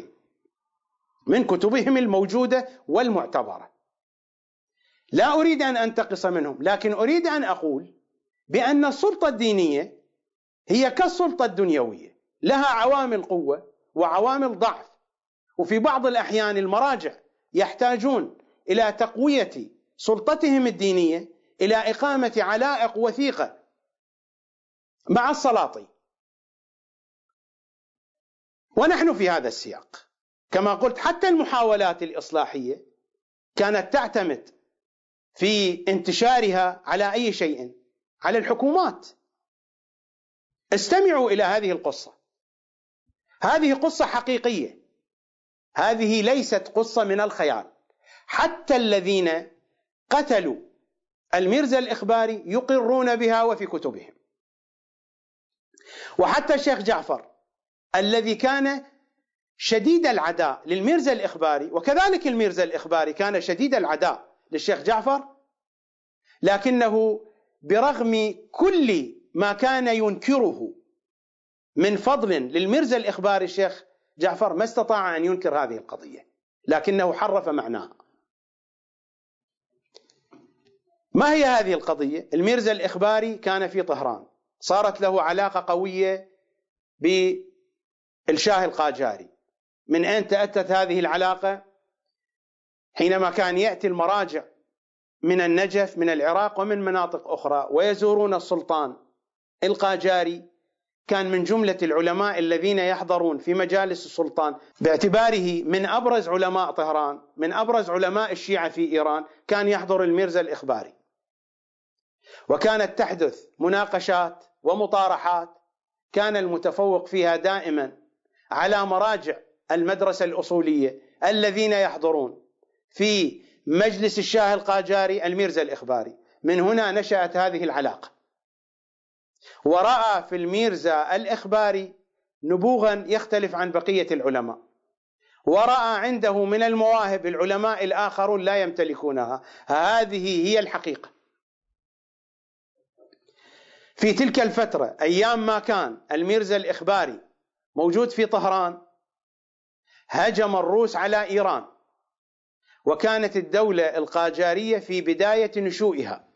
كتبهم الموجودة والمعتبرة. لا أريد أن أنتقص منهم، لكن أريد أن أقول بأن السلطة الدينية هي كالسلطة الدنيوية، لها عوامل قوة وعوامل ضعف، وفي بعض الأحيان المراجع يحتاجون إلى تقوية سلطتهم الدينية، إلى إقامة علائق وثيقة مع السلاطين. ونحن في هذا السياق كما قلت، حتى المحاولات الإصلاحية كانت تعتمد في انتشارها على أي شيء؟ على الحكومات. استمعوا إلى هذه القصة، هذه قصة حقيقية، هذه ليست قصة من الخيال. حتى الذين قتلوا الميرزا الإخباري يقرون بها وفي كتبهم. وحتى الشيخ جعفر الذي كان شديد العداء للميرزا الإخباري، وكذلك الميرزا الإخباري كان شديد العداء للشيخ جعفر، لكنه برغم كل ما كان ينكره من فضل للميرزا الإخباري، الشيخ جعفر ما استطاع أن ينكر هذه القضية، لكنه حرف معناها. ما هي هذه القضية؟ الميرزا الإخباري كان في طهران، صارت له علاقة قوية بالشاه القاجاري. من أين تأتت هذه العلاقة؟ حينما كان يأتي المراجع من النجف من العراق ومن مناطق أخرى ويزورون السلطان القاجاري، كان من جملة العلماء الذين يحضرون في مجالس السلطان باعتباره من أبرز علماء طهران، من أبرز علماء الشيعة في إيران، كان يحضر الميرزا الإخباري، وكانت تحدث مناقشات ومطارحات كان المتفوق فيها دائما على مراجع المدرسة الأصولية الذين يحضرون في مجلس الشاه القاجاري الميرزا الإخباري. من هنا نشأت هذه العلاقة، ورأى في الميرزا الإخباري نبوغا يختلف عن بقية العلماء، ورأى عنده من المواهب العلماء الآخرون لا يمتلكونها. هذه هي الحقيقة. في تلك الفترة أيام ما كان الميرزا الإخباري موجود في طهران، هجم الروس على إيران، وكانت الدولة القاجارية في بداية نشوئها،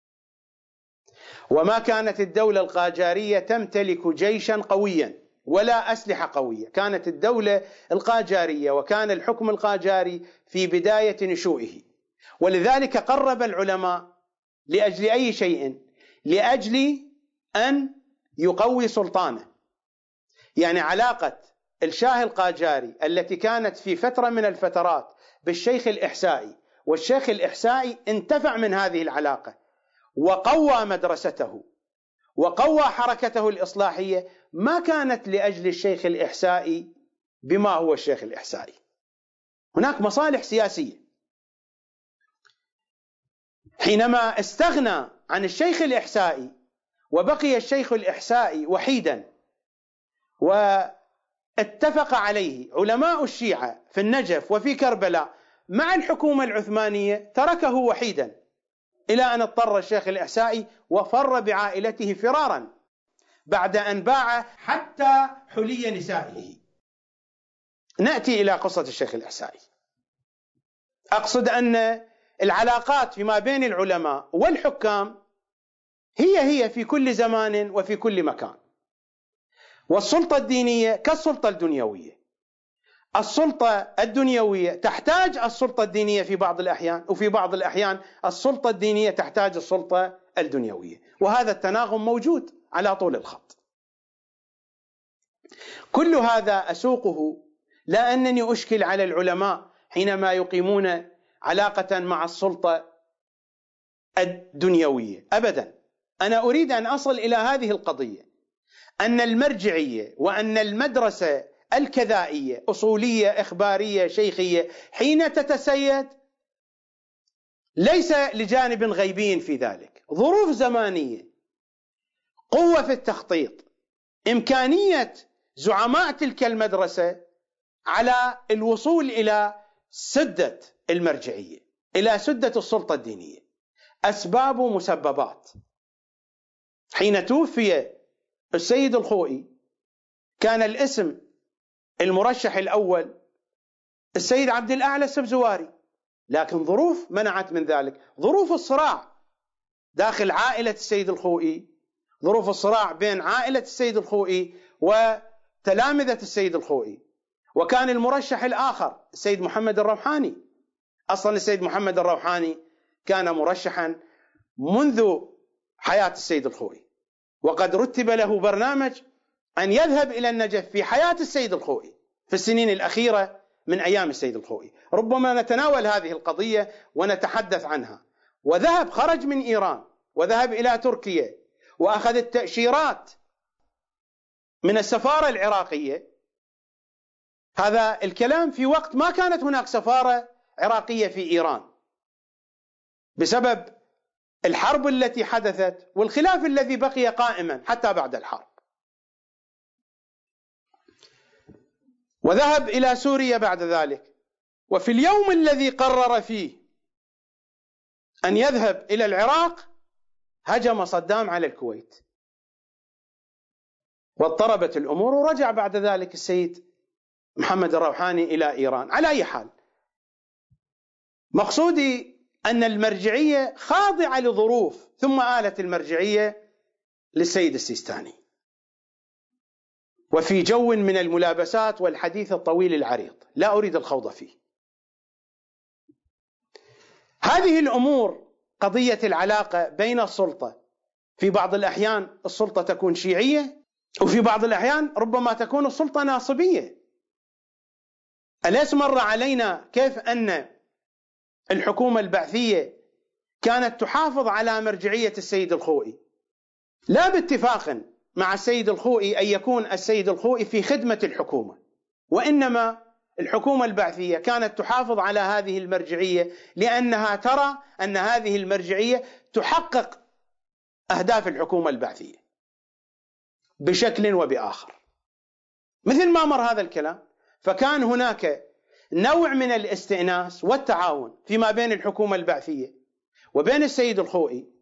وما كانت الدولة القاجارية تمتلك جيشا قويا ولا أسلحة قوية. كانت الدولة القاجارية وكان الحكم القاجاري في بداية نشوئه، ولذلك قرب العلماء لأجل أي شيء؟ لأجل أن يقوي سلطانه. يعني علاقة الشاه القاجاري التي كانت في فترة من الفترات بالشيخ الإحسائي، والشيخ الإحسائي انتفع من هذه العلاقة وقوى مدرسته وقوى حركته الإصلاحية، ما كانت لأجل الشيخ الإحسائي بما هو الشيخ الإحسائي. هناك مصالح سياسية. حينما استغنى عن الشيخ الإحسائي وبقي الشيخ الإحسائي وحيدا، واتفق عليه علماء الشيعة في النجف وفي كربلاء مع الحكومة العثمانية، تركه وحيدا إلى أن اضطر الشيخ الإحسائي وفر بعائلته فرارا بعد أن باع حتى حلي نسائه. نأتي إلى قصة الشيخ الإحسائي. أقصد أن العلاقات فيما بين العلماء والحكام هي في كل زمان وفي كل مكان، والسلطة الدينية كالسلطة الدنيوية. السلطة الدنيوية تحتاج السلطة الدينية في بعض الأحيان، وفي بعض الأحيان السلطة الدينية تحتاج السلطة الدنيوية، وهذا التناغم موجود على طول الخط. كل هذا أسوقه لا أنني أشكل على العلماء حينما يقيمون علاقة مع السلطة الدنيوية أبدا. أنا أريد أن أصل إلى هذه القضية، أن المرجعية وأن المدرسة الكذائية أصولية إخبارية شيخية حين تتسيد ليس لجانب غيبي في ذلك، ظروف زمانية، قوة في التخطيط، إمكانية زعماء تلك المدرسة على الوصول إلى سدة المرجعية، إلى سدة السلطة الدينية. أسباب ومسببات. حين توفي السيد الخوئي كان الاسم المرشح الأول السيد عبد الأعلى السبزواري، لكن ظروف منعت من ذلك، ظروف الصراع داخل عائلة السيد الخوئي، ظروف الصراع بين عائلة السيد الخوئي وتلامذة السيد الخوئي. وكان المرشح الآخر السيد محمد الروحاني. أصلا السيد محمد الروحاني كان مرشحا منذ حياة السيد الخوئي، وقد رتب له برنامج أن يذهب إلى النجف في حياة السيد الخوئي في السنين الأخيرة من أيام السيد الخوئي. ربما نتناول هذه القضية ونتحدث عنها. وذهب، خرج من إيران وذهب إلى تركيا وأخذ التأشيرات من السفارة العراقية. هذا الكلام في وقت ما كانت هناك سفارة عراقية في إيران بسبب الحرب التي حدثت والخلاف الذي بقي قائما حتى بعد الحرب. وذهب إلى سوريا بعد ذلك. وفي اليوم الذي قرر فيه أن يذهب إلى العراق هجم صدام على الكويت واضطربت الأمور، ورجع بعد ذلك السيد محمد الروحاني إلى إيران. على أي حال، مقصودي أن المرجعية خاضعة لظروف، ثم آلت المرجعية للسيد السيستاني، وفي جو من الملابسات والحديث الطويل العريض لا أريد الخوض فيه. هذه الأمور، قضية العلاقة بين السلطة، في بعض الأحيان السلطة تكون شيعية وفي بعض الأحيان ربما تكون السلطة ناصبية. أليس مر علينا كيف أن الحكومة البعثية كانت تحافظ على مرجعية السيد الخوئي، لا باتفاق مع السيد الخوئي أن يكون السيد الخوئي في خدمة الحكومة، وإنما الحكومة البعثية كانت تحافظ على هذه المرجعية لأنها ترى أن هذه المرجعية تحقق أهداف الحكومة البعثية بشكل وبآخر. مثل ما مر هذا الكلام، فكان هناك نوع من الاستئناس والتعاون فيما بين الحكومة البعثية وبين السيد الخوئي،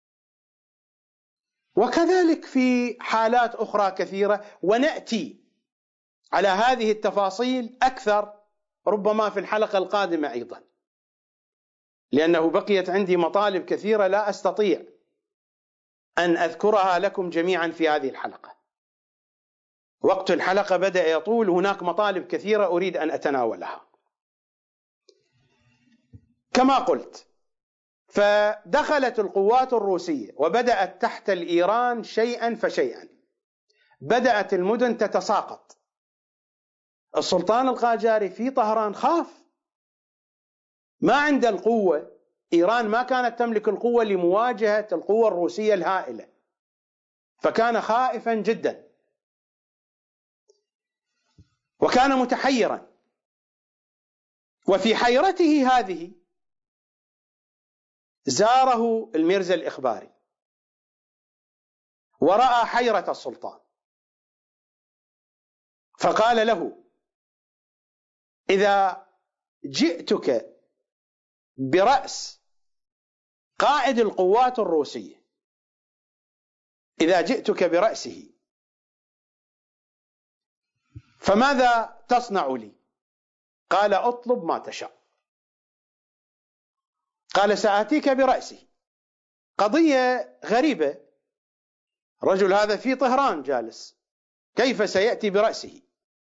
وكذلك في حالات أخرى كثيرة، ونأتي على هذه التفاصيل أكثر ربما في الحلقة القادمة أيضا، لأنه بقيت عندي مطالب كثيرة لا أستطيع أن أذكرها لكم جميعا في هذه الحلقة. وقت الحلقة بدأ يطول، هناك مطالب كثيرة أريد أن أتناولها. كما قلت، فدخلت القوات الروسية وبدأت تحت الإيران شيئا فشيئا، بدأت المدن تتساقط. السلطان القاجاري في طهران خاف، ما عند القوة، إيران ما كانت تملك القوة لمواجهة القوة الروسية الهائلة، فكان خائفا جدا وكان متحيرا. وفي حيرته هذه زاره الميرزا الإخباري ورأى حيرة السلطان، فقال له: إذا جئتك برأس قائد القوات الروسية، إذا جئتك برأسه، فماذا تصنع لي؟ قال: اطلب ما تشاء. قال: سآتيك برأسه. قضية غريبة، رجل هذا في طهران جالس، كيف سيأتي برأسه؟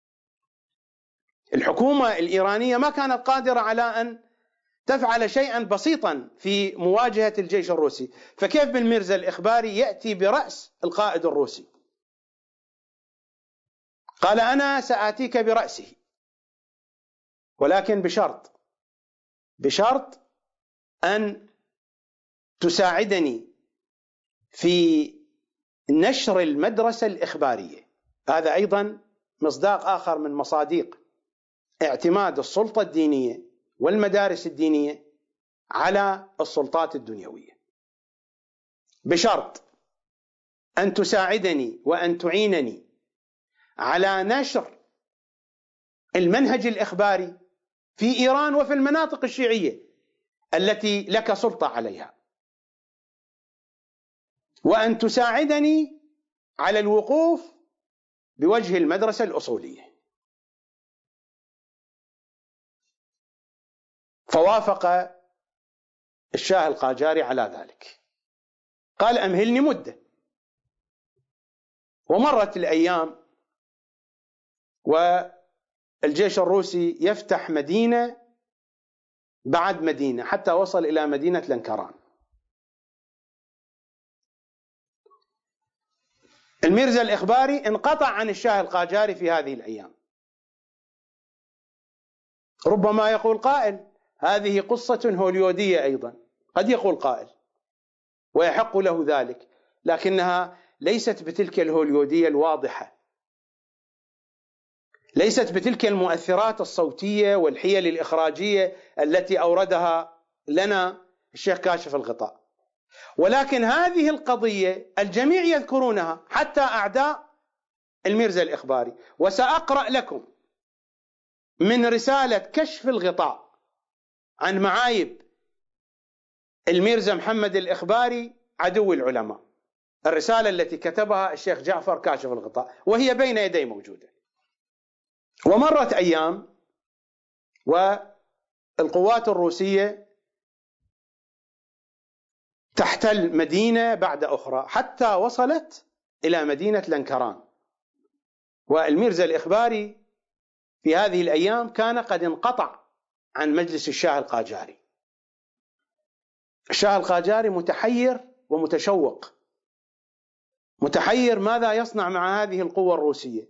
الحكومة الإيرانية ما كانت قادرة على أن تفعل شيئا بسيطا في مواجهة الجيش الروسي، فكيف بالميرزا الإخباري يأتي برأس القائد الروسي؟ قال: أنا سآتيك برأسه، ولكن بشرط أن تساعدني في نشر المدرسة الإخبارية. هذا أيضا مصداق آخر من مصادق اعتماد السلطة الدينية والمدارس الدينية على السلطات الدنيوية، بشرط أن تساعدني وأن تعينني على نشر المنهج الإخباري في إيران وفي المناطق الشيعية التي لك سلطة عليها، وأن تساعدني على الوقوف بوجه المدرسة الأصولية. فوافق الشاه القاجاري على ذلك، قال: أمهلني مدة. ومرت الأيام والجيش الروسي يفتح مدينة بعد مدينة حتى وصل إلى مدينة لنكران. الميرزا الإخباري انقطع عن الشاه القاجاري في هذه الأيام. ربما يقول قائل: هذه قصة هوليودية أيضا، قد يقول قائل ويحق له ذلك، لكنها ليست بتلك الهوليودية الواضحة، ليست بتلك المؤثرات الصوتية والحيل الإخراجية التي أوردها لنا الشيخ كاشف الغطاء. ولكن هذه القضية الجميع يذكرونها، حتى أعداء الميرزا الإخباري. وسأقرأ لكم من رسالة كشف الغطاء عن معايب الميرزا محمد الإخباري عدو العلماء، الرسالة التي كتبها الشيخ جعفر كاشف الغطاء، وهي بين يدي موجودة. ومرت أيام والقوات الروسية تحتل مدينة بعد أخرى حتى وصلت إلى مدينة لنكران. والميرزا الإخباري في هذه الأيام كان قد انقطع عن مجلس الشاه القاجاري. الشاه القاجاري متحير ومتشوق، متحير ماذا يصنع مع هذه القوة الروسية،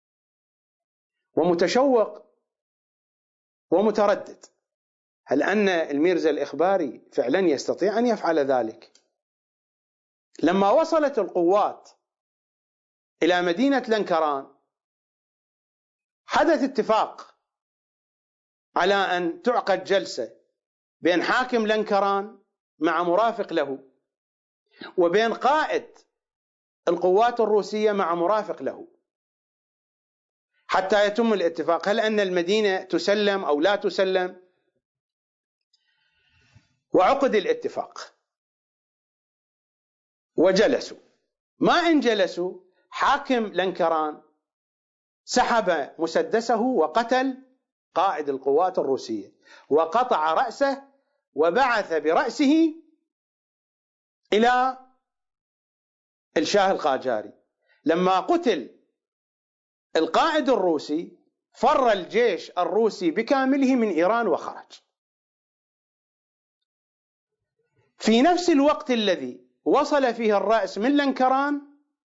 ومتشوق ومتردد. هل أن الميرزا الإخباري فعلا يستطيع أن يفعل ذلك؟ لما وصلت القوات إلى مدينة لنكران حدث اتفاق على أن تعقد جلسة بين حاكم لنكران مع مرافق له، وبين قائد القوات الروسية مع مرافق له، حتى يتم الاتفاق هل أن المدينة تسلم أو لا تسلم. وعقد الاتفاق وجلسوا. ما إن جلسوا حاكم لنكران سحب مسدسه وقتل قائد القوات الروسية وقطع رأسه وبعث برأسه إلى الشاه القاجاري. لما قتل القائد الروسي فر الجيش الروسي بكامله من إيران وخرج. في نفس الوقت الذي وصل فيه الرأس من لنكران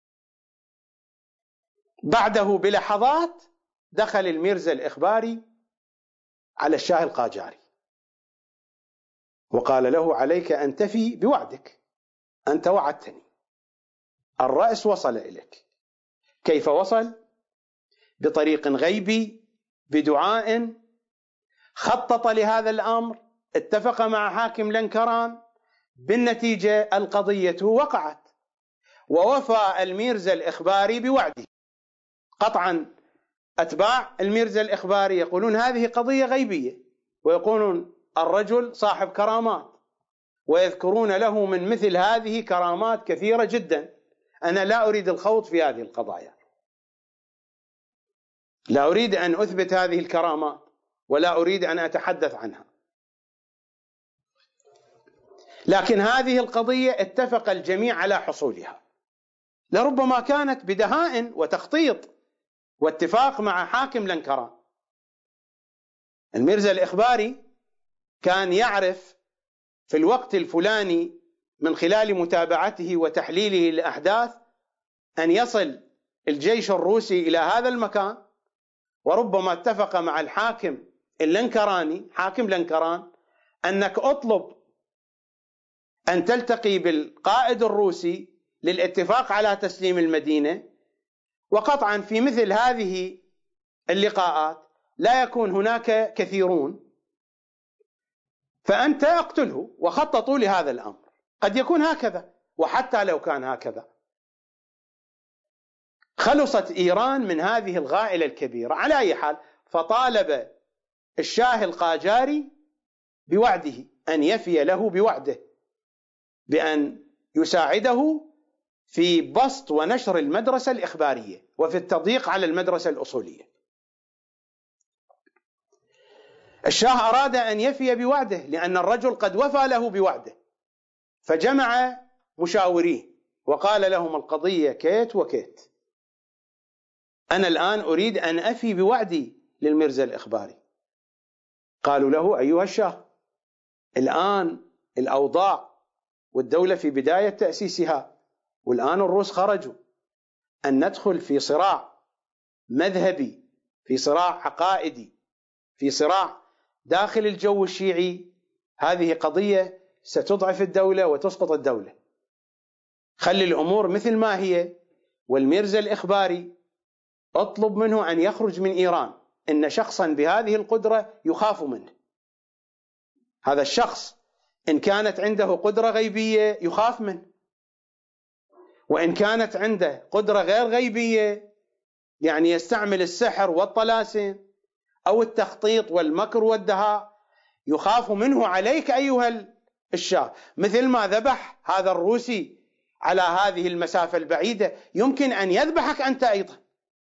بعده بلحظات دخل الميرزا الإخباري على الشاه القاجاري وقال له عليك أن تفي بوعدك، أنت وعدتني، الرأس وصل إليك. كيف وصل؟ بطريق غيبي، بدعاء، خطط لهذا الأمر، اتفق مع حاكم لنكران، بالنتيجة القضية وقعت ووفى الميرزا الإخباري بوعده. قطعا أتباع الميرزا الإخباري يقولون هذه قضية غيبية، ويقولون الرجل صاحب كرامات، ويذكرون له من مثل هذه كرامات كثيرة جدا. أنا لا أريد الخوض في هذه القضايا، لا أريد أن أثبت هذه الكرامات ولا أريد أن أتحدث عنها، لكن هذه القضية اتفق الجميع على حصولها، لربما كانت بدهاء وتخطيط واتفاق مع حاكم لنكران. الميرزا الإخباري كان يعرف في الوقت الفلاني من خلال متابعته وتحليله للأحداث أن يصل الجيش الروسي إلى هذا المكان، وربما اتفق مع الحاكم اللنكراني حاكم لنكران أنك أطلب أن تلتقي بالقائد الروسي للاتفاق على تسليم المدينة. وقطعا في مثل هذه اللقاءات لا يكون هناك كثيرون، فأنت اقتله. وخططوا لهذا الأمر، قد يكون هكذا، وحتى لو كان هكذا خلصت إيران من هذه الغائلة الكبيرة. على أي حال، فطالب الشاه القاجاري بوعده أن يفي له بوعده بأن يساعده في بسط ونشر المدرسة الإخبارية وفي التضييق على المدرسة الأصولية. الشاه أراد أن يفي بوعده لأن الرجل قد وفى له بوعده، فجمع مشاوريه وقال لهم القضية كيت وكيت، أنا الآن أريد أن أفي بوعدي للميرزا الإخباري. قالوا له أيها الشاه، الآن الأوضاع والدولة في بداية تأسيسها، والآن الروس خرجوا، أن ندخل في صراع مذهبي، في صراع عقائدي، في صراع داخل الجو الشيعي، هذه قضية ستضعف الدولة وتسقط الدولة. خلي الأمور مثل ما هي، والميرزا الإخباري اطلب منه أن يخرج من إيران، إن شخصا بهذه القدرة يخاف منه. هذا الشخص إن كانت عنده قدرة غيبية يخاف منه، وإن كانت عنده قدرة غير غيبية يعني يستعمل السحر والطلاسم أو التخطيط والمكر والدهاء يخاف منه. عليك أيها الشاه، مثل ما ذبح هذا الروسي على هذه المسافة البعيدة يمكن أن يذبحك أنت أيضا،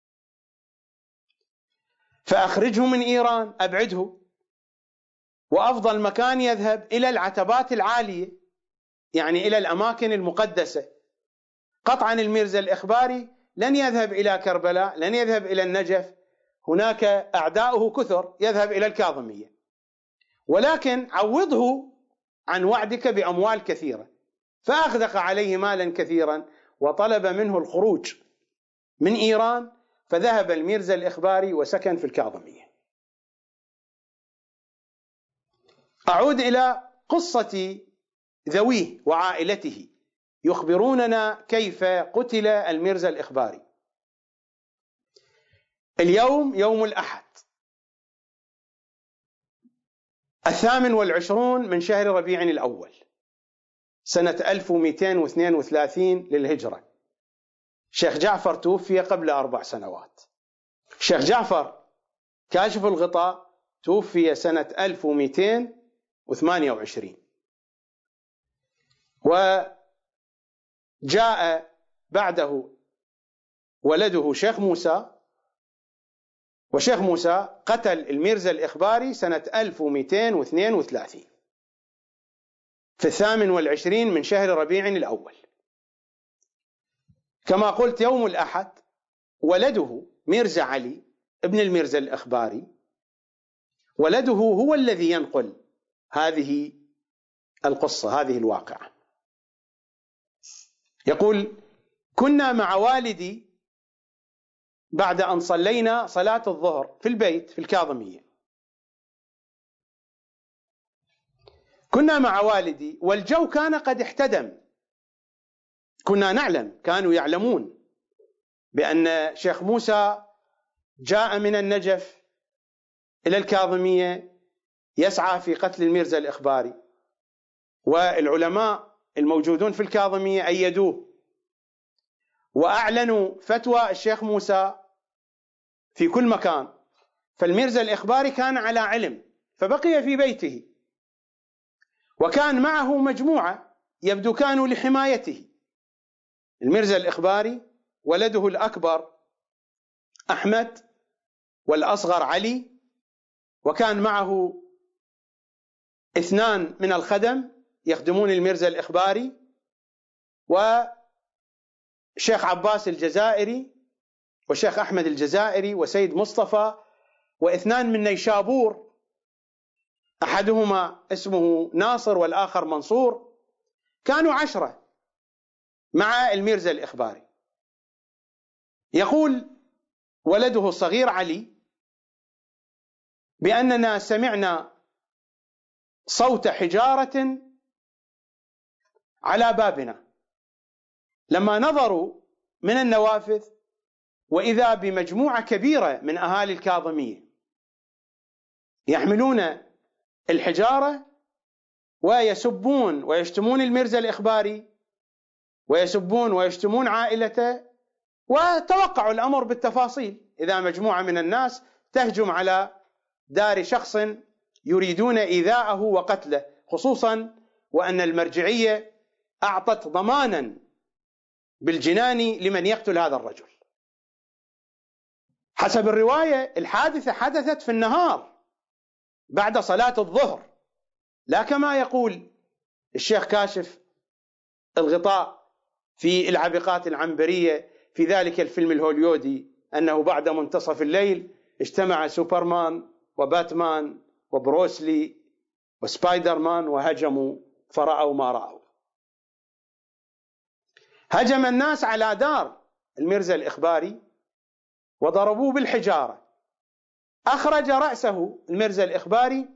فأخرجه من إيران، أبعده، وأفضل مكان يذهب إلى العتبات العالية، يعني إلى الأماكن المقدسة. قطعا الميرزا الإخباري لن يذهب إلى كربلاء، لن يذهب إلى النجف، هناك أعداؤه كثر، يذهب إلى الكاظمية، ولكن عوضه عن وعدك بأموال كثيرة. فأغدق عليه مالا كثيرا وطلب منه الخروج من إيران، فذهب الميرزا الإخباري وسكن في الكاظمية. أعود إلى قصة ذويه وعائلته، يخبروننا كيف قتل الميرزا الإخباري. اليوم يوم الأحد 28 من شهر ربيع الأول سنة 1232 للهجرة. شيخ جعفر توفي قبل 4 سنوات. شيخ جعفر كاشف الغطاء توفي سنة 1228، وجاء بعده ولده شيخ موسى، وشيخ موسى قتل الميرزا الإخباري سنة 1232 في 28 من شهر ربيع الأول. كما قلت يوم الأحد ولده ميرزا علي ابن الميرزا الإخباري، ولده هو الذي ينقل هذه القصة، هذه الواقعة. يقول: كنا مع والدي بعد أن صلينا صلاة الظهر في البيت في الكاظمية، كنا مع والدي والجو كان قد احتدم. كنا نعلم، كانوا يعلمون بأن شيخ موسى جاء من النجف إلى الكاظمية يسعى في قتل الميرزا الإخباري، والعلماء الموجودون في الكاظمية أيدوه وأعلنوا فتوى الشيخ موسى في كل مكان. فالميرزا الإخباري كان على علم، فبقي في بيته، وكان معه مجموعة يبدو كانوا لحمايته. الميرزا الإخباري ولده الأكبر أحمد والأصغر علي، وكان معه 2 من الخدم يخدمون الميرزا الإخباري، وشيخ عباس الجزائري وشيخ أحمد الجزائري وسيد مصطفى، و2 من نيشابور، أحدهما اسمه ناصر والآخر منصور. كانوا 10 مع الميرزا الإخباري. يقول ولده الصغير علي بأننا سمعنا صوت حجارة على بابنا، لما نظروا من النوافذ وإذا بمجموعة كبيرة من أهالي الكاظمية يحملون الحجارة ويسبون ويشتمون الميرزا الإخباري ويسبون ويشتمون عائلته، وتوقعوا الأمر بالتفاصيل. إذا مجموعة من الناس تهجم على دار شخص يريدون إيذاءه وقتله، خصوصا وأن المرجعية أعطت ضمانا بالجنان لمن يقتل هذا الرجل. حسب الرواية الحادثة حدثت في النهار بعد صلاة الظهر، لا كما يقول الشيخ كاشف الغطاء في العبقات العنبرية في ذلك الفيلم الهوليودي، أنه بعد منتصف الليل اجتمع سوبرمان وباتمان وبروسلي وسبايدر مان وهجموا فرأوا ما رأوا. هجم الناس على دار الميرزا الإخباري وضربوه بالحجارة. أخرج رأسه الميرزا الإخباري،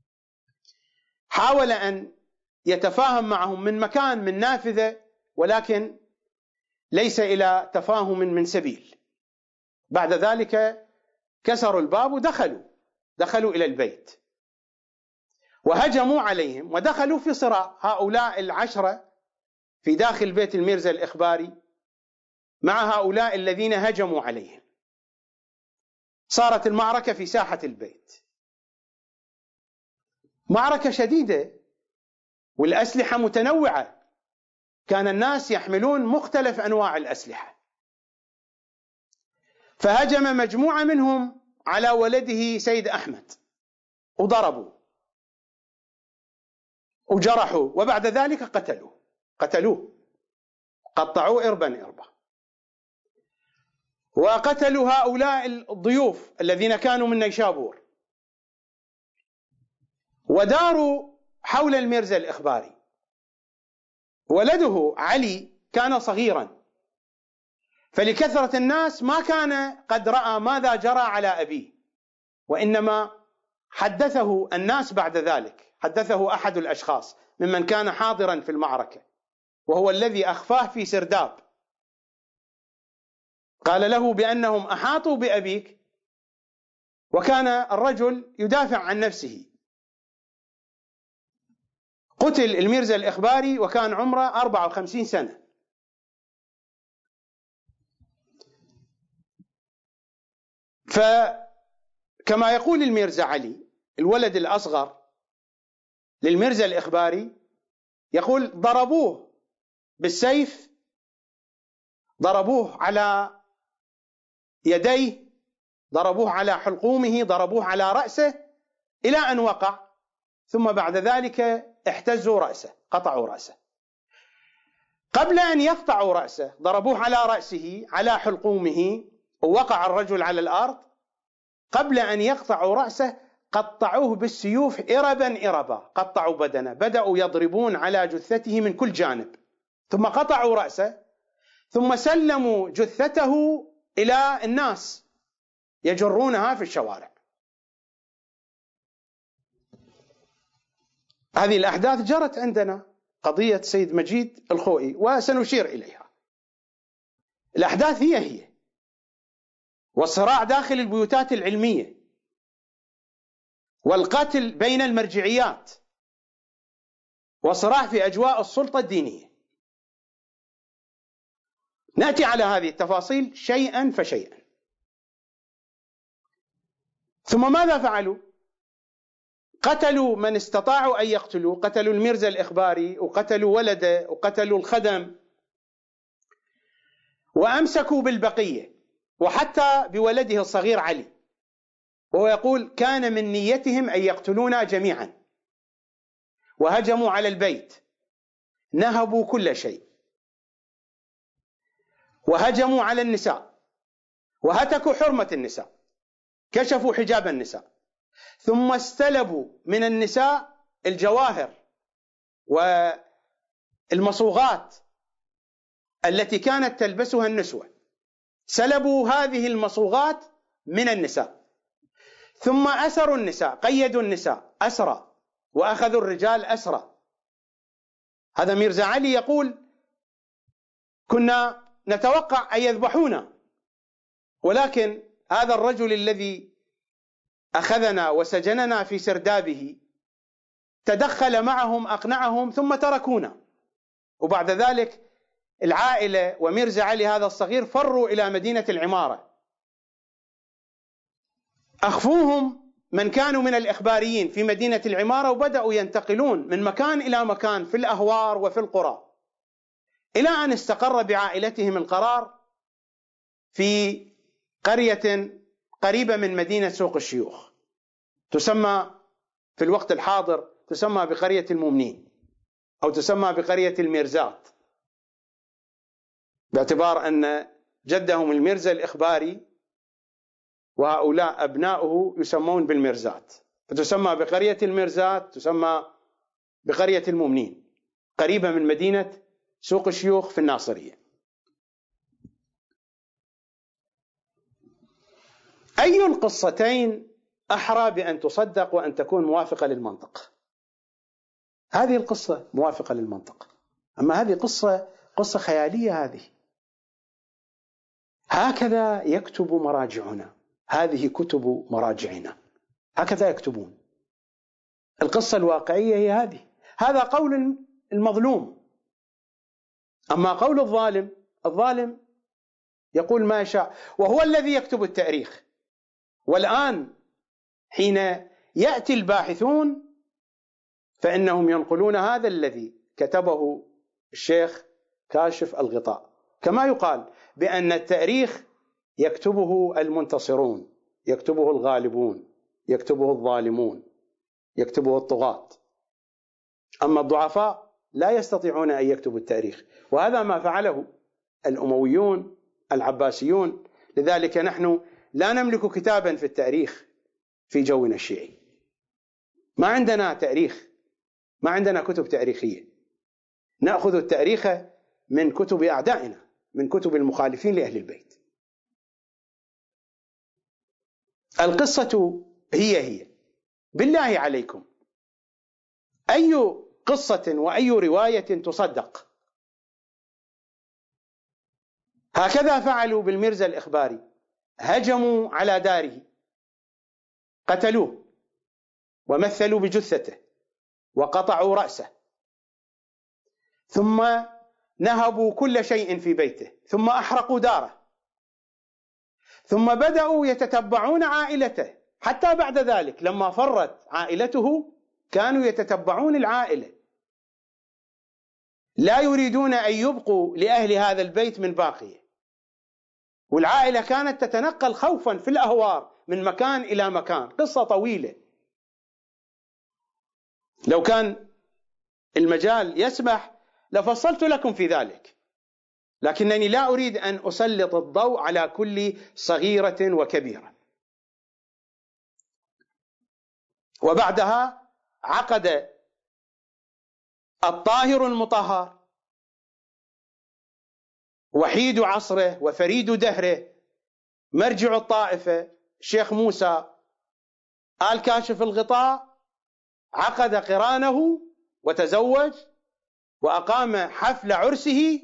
حاول أن يتفاهم معهم من مكان من نافذة، ولكن ليس إلى تفاهم من سبيل. بعد ذلك كسروا الباب ودخلوا إلى البيت وهجموا عليهم ودخلوا في صراع هؤلاء 10 في داخل بيت الميرزا الإخباري مع هؤلاء الذين هجموا عليهم. صارت المعركة في ساحة البيت، معركة شديدة والأسلحة متنوعة، كان الناس يحملون مختلف أنواع الأسلحة. فهجم مجموعة منهم على ولده سيد أحمد وضربوا وجرحوا، وبعد ذلك قتلوه قطعوه إربا، وقتلوا هؤلاء الضيوف الذين كانوا من نيشابور، وداروا حول الميرزا الإخباري. ولده علي كان صغيرا فلكثرة الناس ما كان قد رأى ماذا جرى على أبيه، وإنما حدثه الناس بعد ذلك، حدثه أحد الأشخاص ممن كان حاضرا في المعركة، وهو الذي أخفاه في سرداب، قال له بأنهم أحاطوا بأبيك، وكان الرجل يدافع عن نفسه. قتل الميرزا الإخباري وكان عمره 54 سنة. فكما يقول الميرزا علي الولد الأصغر للميرزا الإخباري، يقول ضربوه بالسيف، ضربوه على يديه، ضربوه على حلقومه، ضربوه على رأسه إلى أن وقع، ثم بعد ذلك احتزوا رأسه، قطعوا رأسه. قبل أن يقطعوا رأسه ضربوه على رأسه على حلقومه، ووقع الرجل على الأرض. قبل أن يقطعوا رأسه قطعوه بالسيوف إربا إربا، قطعوا بدنه، بدأوا يضربون على جثته من كل جانب، ثم قطعوا رأسه، ثم سلموا جثته إلى الناس يجرونها في الشوارع. هذه الأحداث جرت عندنا، قضية سيد مجيد الخوئي، وسنشير إليها. الأحداث هي والصراع داخل البيوتات العلمية، والقتل بين المرجعيات، وصراع في أجواء السلطة الدينية. نأتي على هذه التفاصيل شيئا فشيئا. ثم ماذا فعلوا؟ قتلوا من استطاعوا أن يقتلوا، قتلوا الميرزا الإخباري، وقتلوا ولده، وقتلوا الخدم، وأمسكوا بالبقية، وحتى بولده الصغير علي، وهو يقول كان من نيتهم أن يقتلونا جميعا، وهجموا على البيت، نهبوا كل شيء، وهجموا على النساء، وهتكوا حرمة النساء، كشفوا حجاب النساء، ثم استلبوا من النساء الجواهر والمصوغات التي كانت تلبسها النسوة، سلبوا هذه المصوغات من النساء، ثم أسروا النساء، قيدوا النساء أسرى، وأخذوا الرجال أسرى. هذا ميرزا علي يقول كنا نتوقع أن يذبحونا، ولكن هذا الرجل الذي أخذنا وسجننا في سردابه تدخل معهم، أقنعهم، ثم تركونا. وبعد ذلك العائلة وميرزا علي هذا الصغير فروا إلى مدينة العمارة، أخفوهم من كانوا من الإخباريين في مدينة العمارة، وبدأوا ينتقلون من مكان إلى مكان في الأهوار وفي القرى، إلى أن استقر بعائلتهم القرار في قرية قريبة من مدينة سوق الشيوخ، تسمى في الوقت الحاضر تسمى بقرية المؤمنين، أو تسمى بقرية الميرزات، باعتبار أن جدهم الميرزا الإخباري وهؤلاء أبناؤه يسمون بالميرزات، فتسمى بقرية الميرزات، تسمى بقرية المؤمنين، قريبة من مدينة سوق الشيوخ في الناصرية. أي القصتين أحرى بأن تصدق وأن تكون موافقة للمنطق؟ هذه القصة موافقة للمنطق، أما هذه قصة خيالية. هكذا يكتب مراجعنا، هذه كتب مراجعنا، هكذا يكتبون. القصة الواقعية هي هذه، هذا قول المظلوم. أما قول الظالم يقول ما يشاء، وهو الذي يكتب التاريخ. والآن حين يأتي الباحثون فإنهم ينقلون هذا الذي كتبه الشيخ كاشف الغطاء، كما يقال بأن التاريخ يكتبه المنتصرون، يكتبه الغالبون، يكتبه الظالمون، يكتبه الطغاة، أما الضعفاء لا يستطيعون أن يكتبوا التاريخ. وهذا ما فعله الأمويون العباسيون. لذلك نحن لا نملك كتابا في التاريخ في جونا الشيعي، ما عندنا تاريخ، ما عندنا كتب تاريخية، نأخذ التاريخ من كتب أعدائنا من كتب المخالفين لأهل البيت. القصة هي بالله عليكم، أي قصة وأي رواية تصدق؟ هكذا فعلوا بالميرزا الإخباري، هجموا على داره، قتلوه ومثلوا بجثته وقطعوا رأسه، ثم نهبوا كل شيء في بيته، ثم أحرقوا داره، ثم بدأوا يتتبعون عائلته. حتى بعد ذلك لما فرت عائلته كانوا يتتبعون العائلة، لا يريدون أن يبقوا لأهل هذا البيت من باقية. والعائلة كانت تتنقل خوفا في الأهوار من مكان إلى مكان. قصة طويلة، لو كان المجال يسمح لفصلت لكم في ذلك، لكنني لا أريد أن أسلط الضوء على كل صغيرة وكبيرة. وبعدها عقد الطاهر المطهر، وحيد عصره وفريد دهره، مرجع الطائفة، الشيخ موسى آل كاشف الغطاء، عقد قرانه وتزوج وأقام حفل عرسه.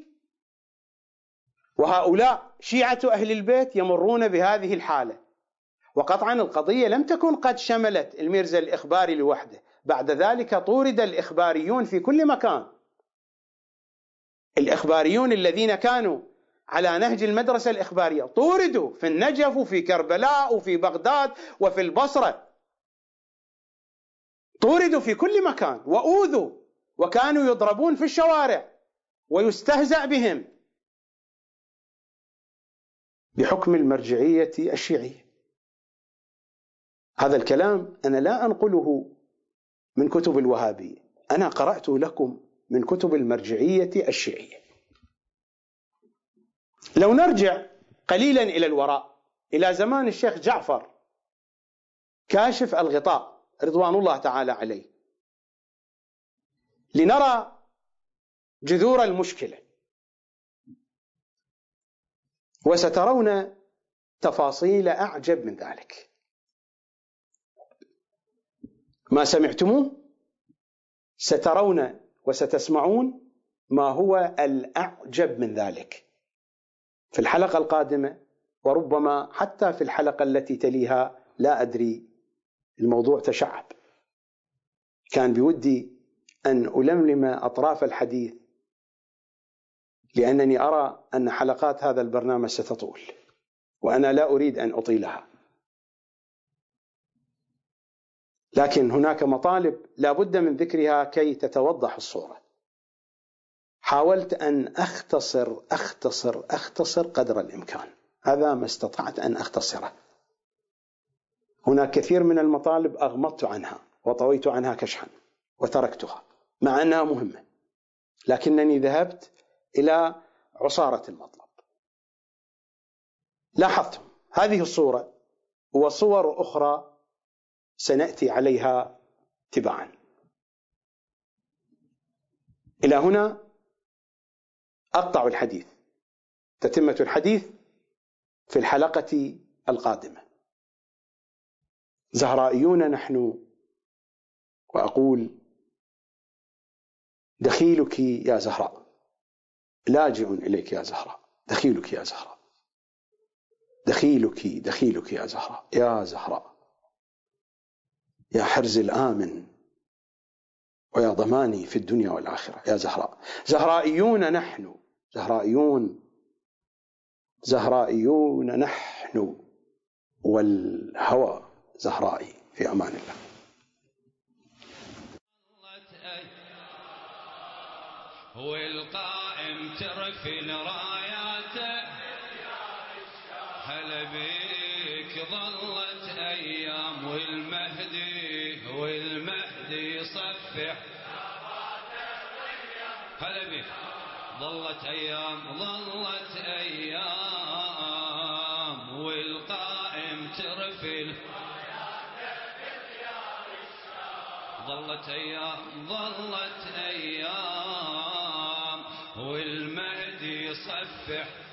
وهؤلاء شيعة أهل البيت يمرون بهذه الحالة. وقطعا القضية لم تكن قد شملت الميرزا الإخباري لوحده، بعد ذلك طورد الإخباريون في كل مكان. الإخباريون الذين كانوا على نهج المدرسة الإخبارية طوردوا في النجف وفي كربلاء وفي بغداد وفي البصرة، طوردوا في كل مكان وأوذوا، وكانوا يضربون في الشوارع ويستهزأ بهم بحكم المرجعية الشيعية. هذا الكلام أنا لا أنقله من كتب الوهابية، أنا قرأت لكم من كتب المرجعية الشيعية. لو نرجع قليلا إلى الوراء، إلى زمان الشيخ جعفر كاشف الغطاء رضوان الله تعالى عليه، لنرى جذور المشكلة، وسترون تفاصيل أعجب من ذلك. ما سمعتموه سترون وستسمعون ما هو الأعجب من ذلك في الحلقة القادمة، وربما حتى في الحلقة التي تليها، لا أدري، الموضوع تشعب. كان بودي أن ألملم أطراف الحديث، لأنني أرى أن حلقات هذا البرنامج ستطول، وأنا لا أريد أن أطيلها، لكن هناك مطالب لا بد من ذكرها كي تتوضح الصورة. حاولت أن أختصر قدر الإمكان، هذا ما استطعت أن أختصره. هناك كثير من المطالب أغمضت عنها وطويت عنها كشحا وتركتها مع أنها مهمة، لكنني ذهبت إلى عصارة المطلب. لاحظتم هذه الصورة وصور أخرى سنأتي عليها تباعا. إلى هنا أقطع الحديث، تتمة الحديث في الحلقة القادمة. زهرائيون نحن، وأقول دخيلك يا زهراء، لاجئ إليك يا زهراء، دخيلك يا زهراء، دخيلك يا زهراء، يا زهراء، يا حرز الآمن ويا ضماني في الدنيا والآخرة يا زهراء. زهرائيون نحن، زهرائيون نحن، والهوى زهرائي. في أمان الله. والقائم ترفل راياته، هلا بيك ظلت أيام، والمهدي يصفح، هلا بيك ظلت أيام، والقائم ترفل، ظلت أيام، والمهدي يصفح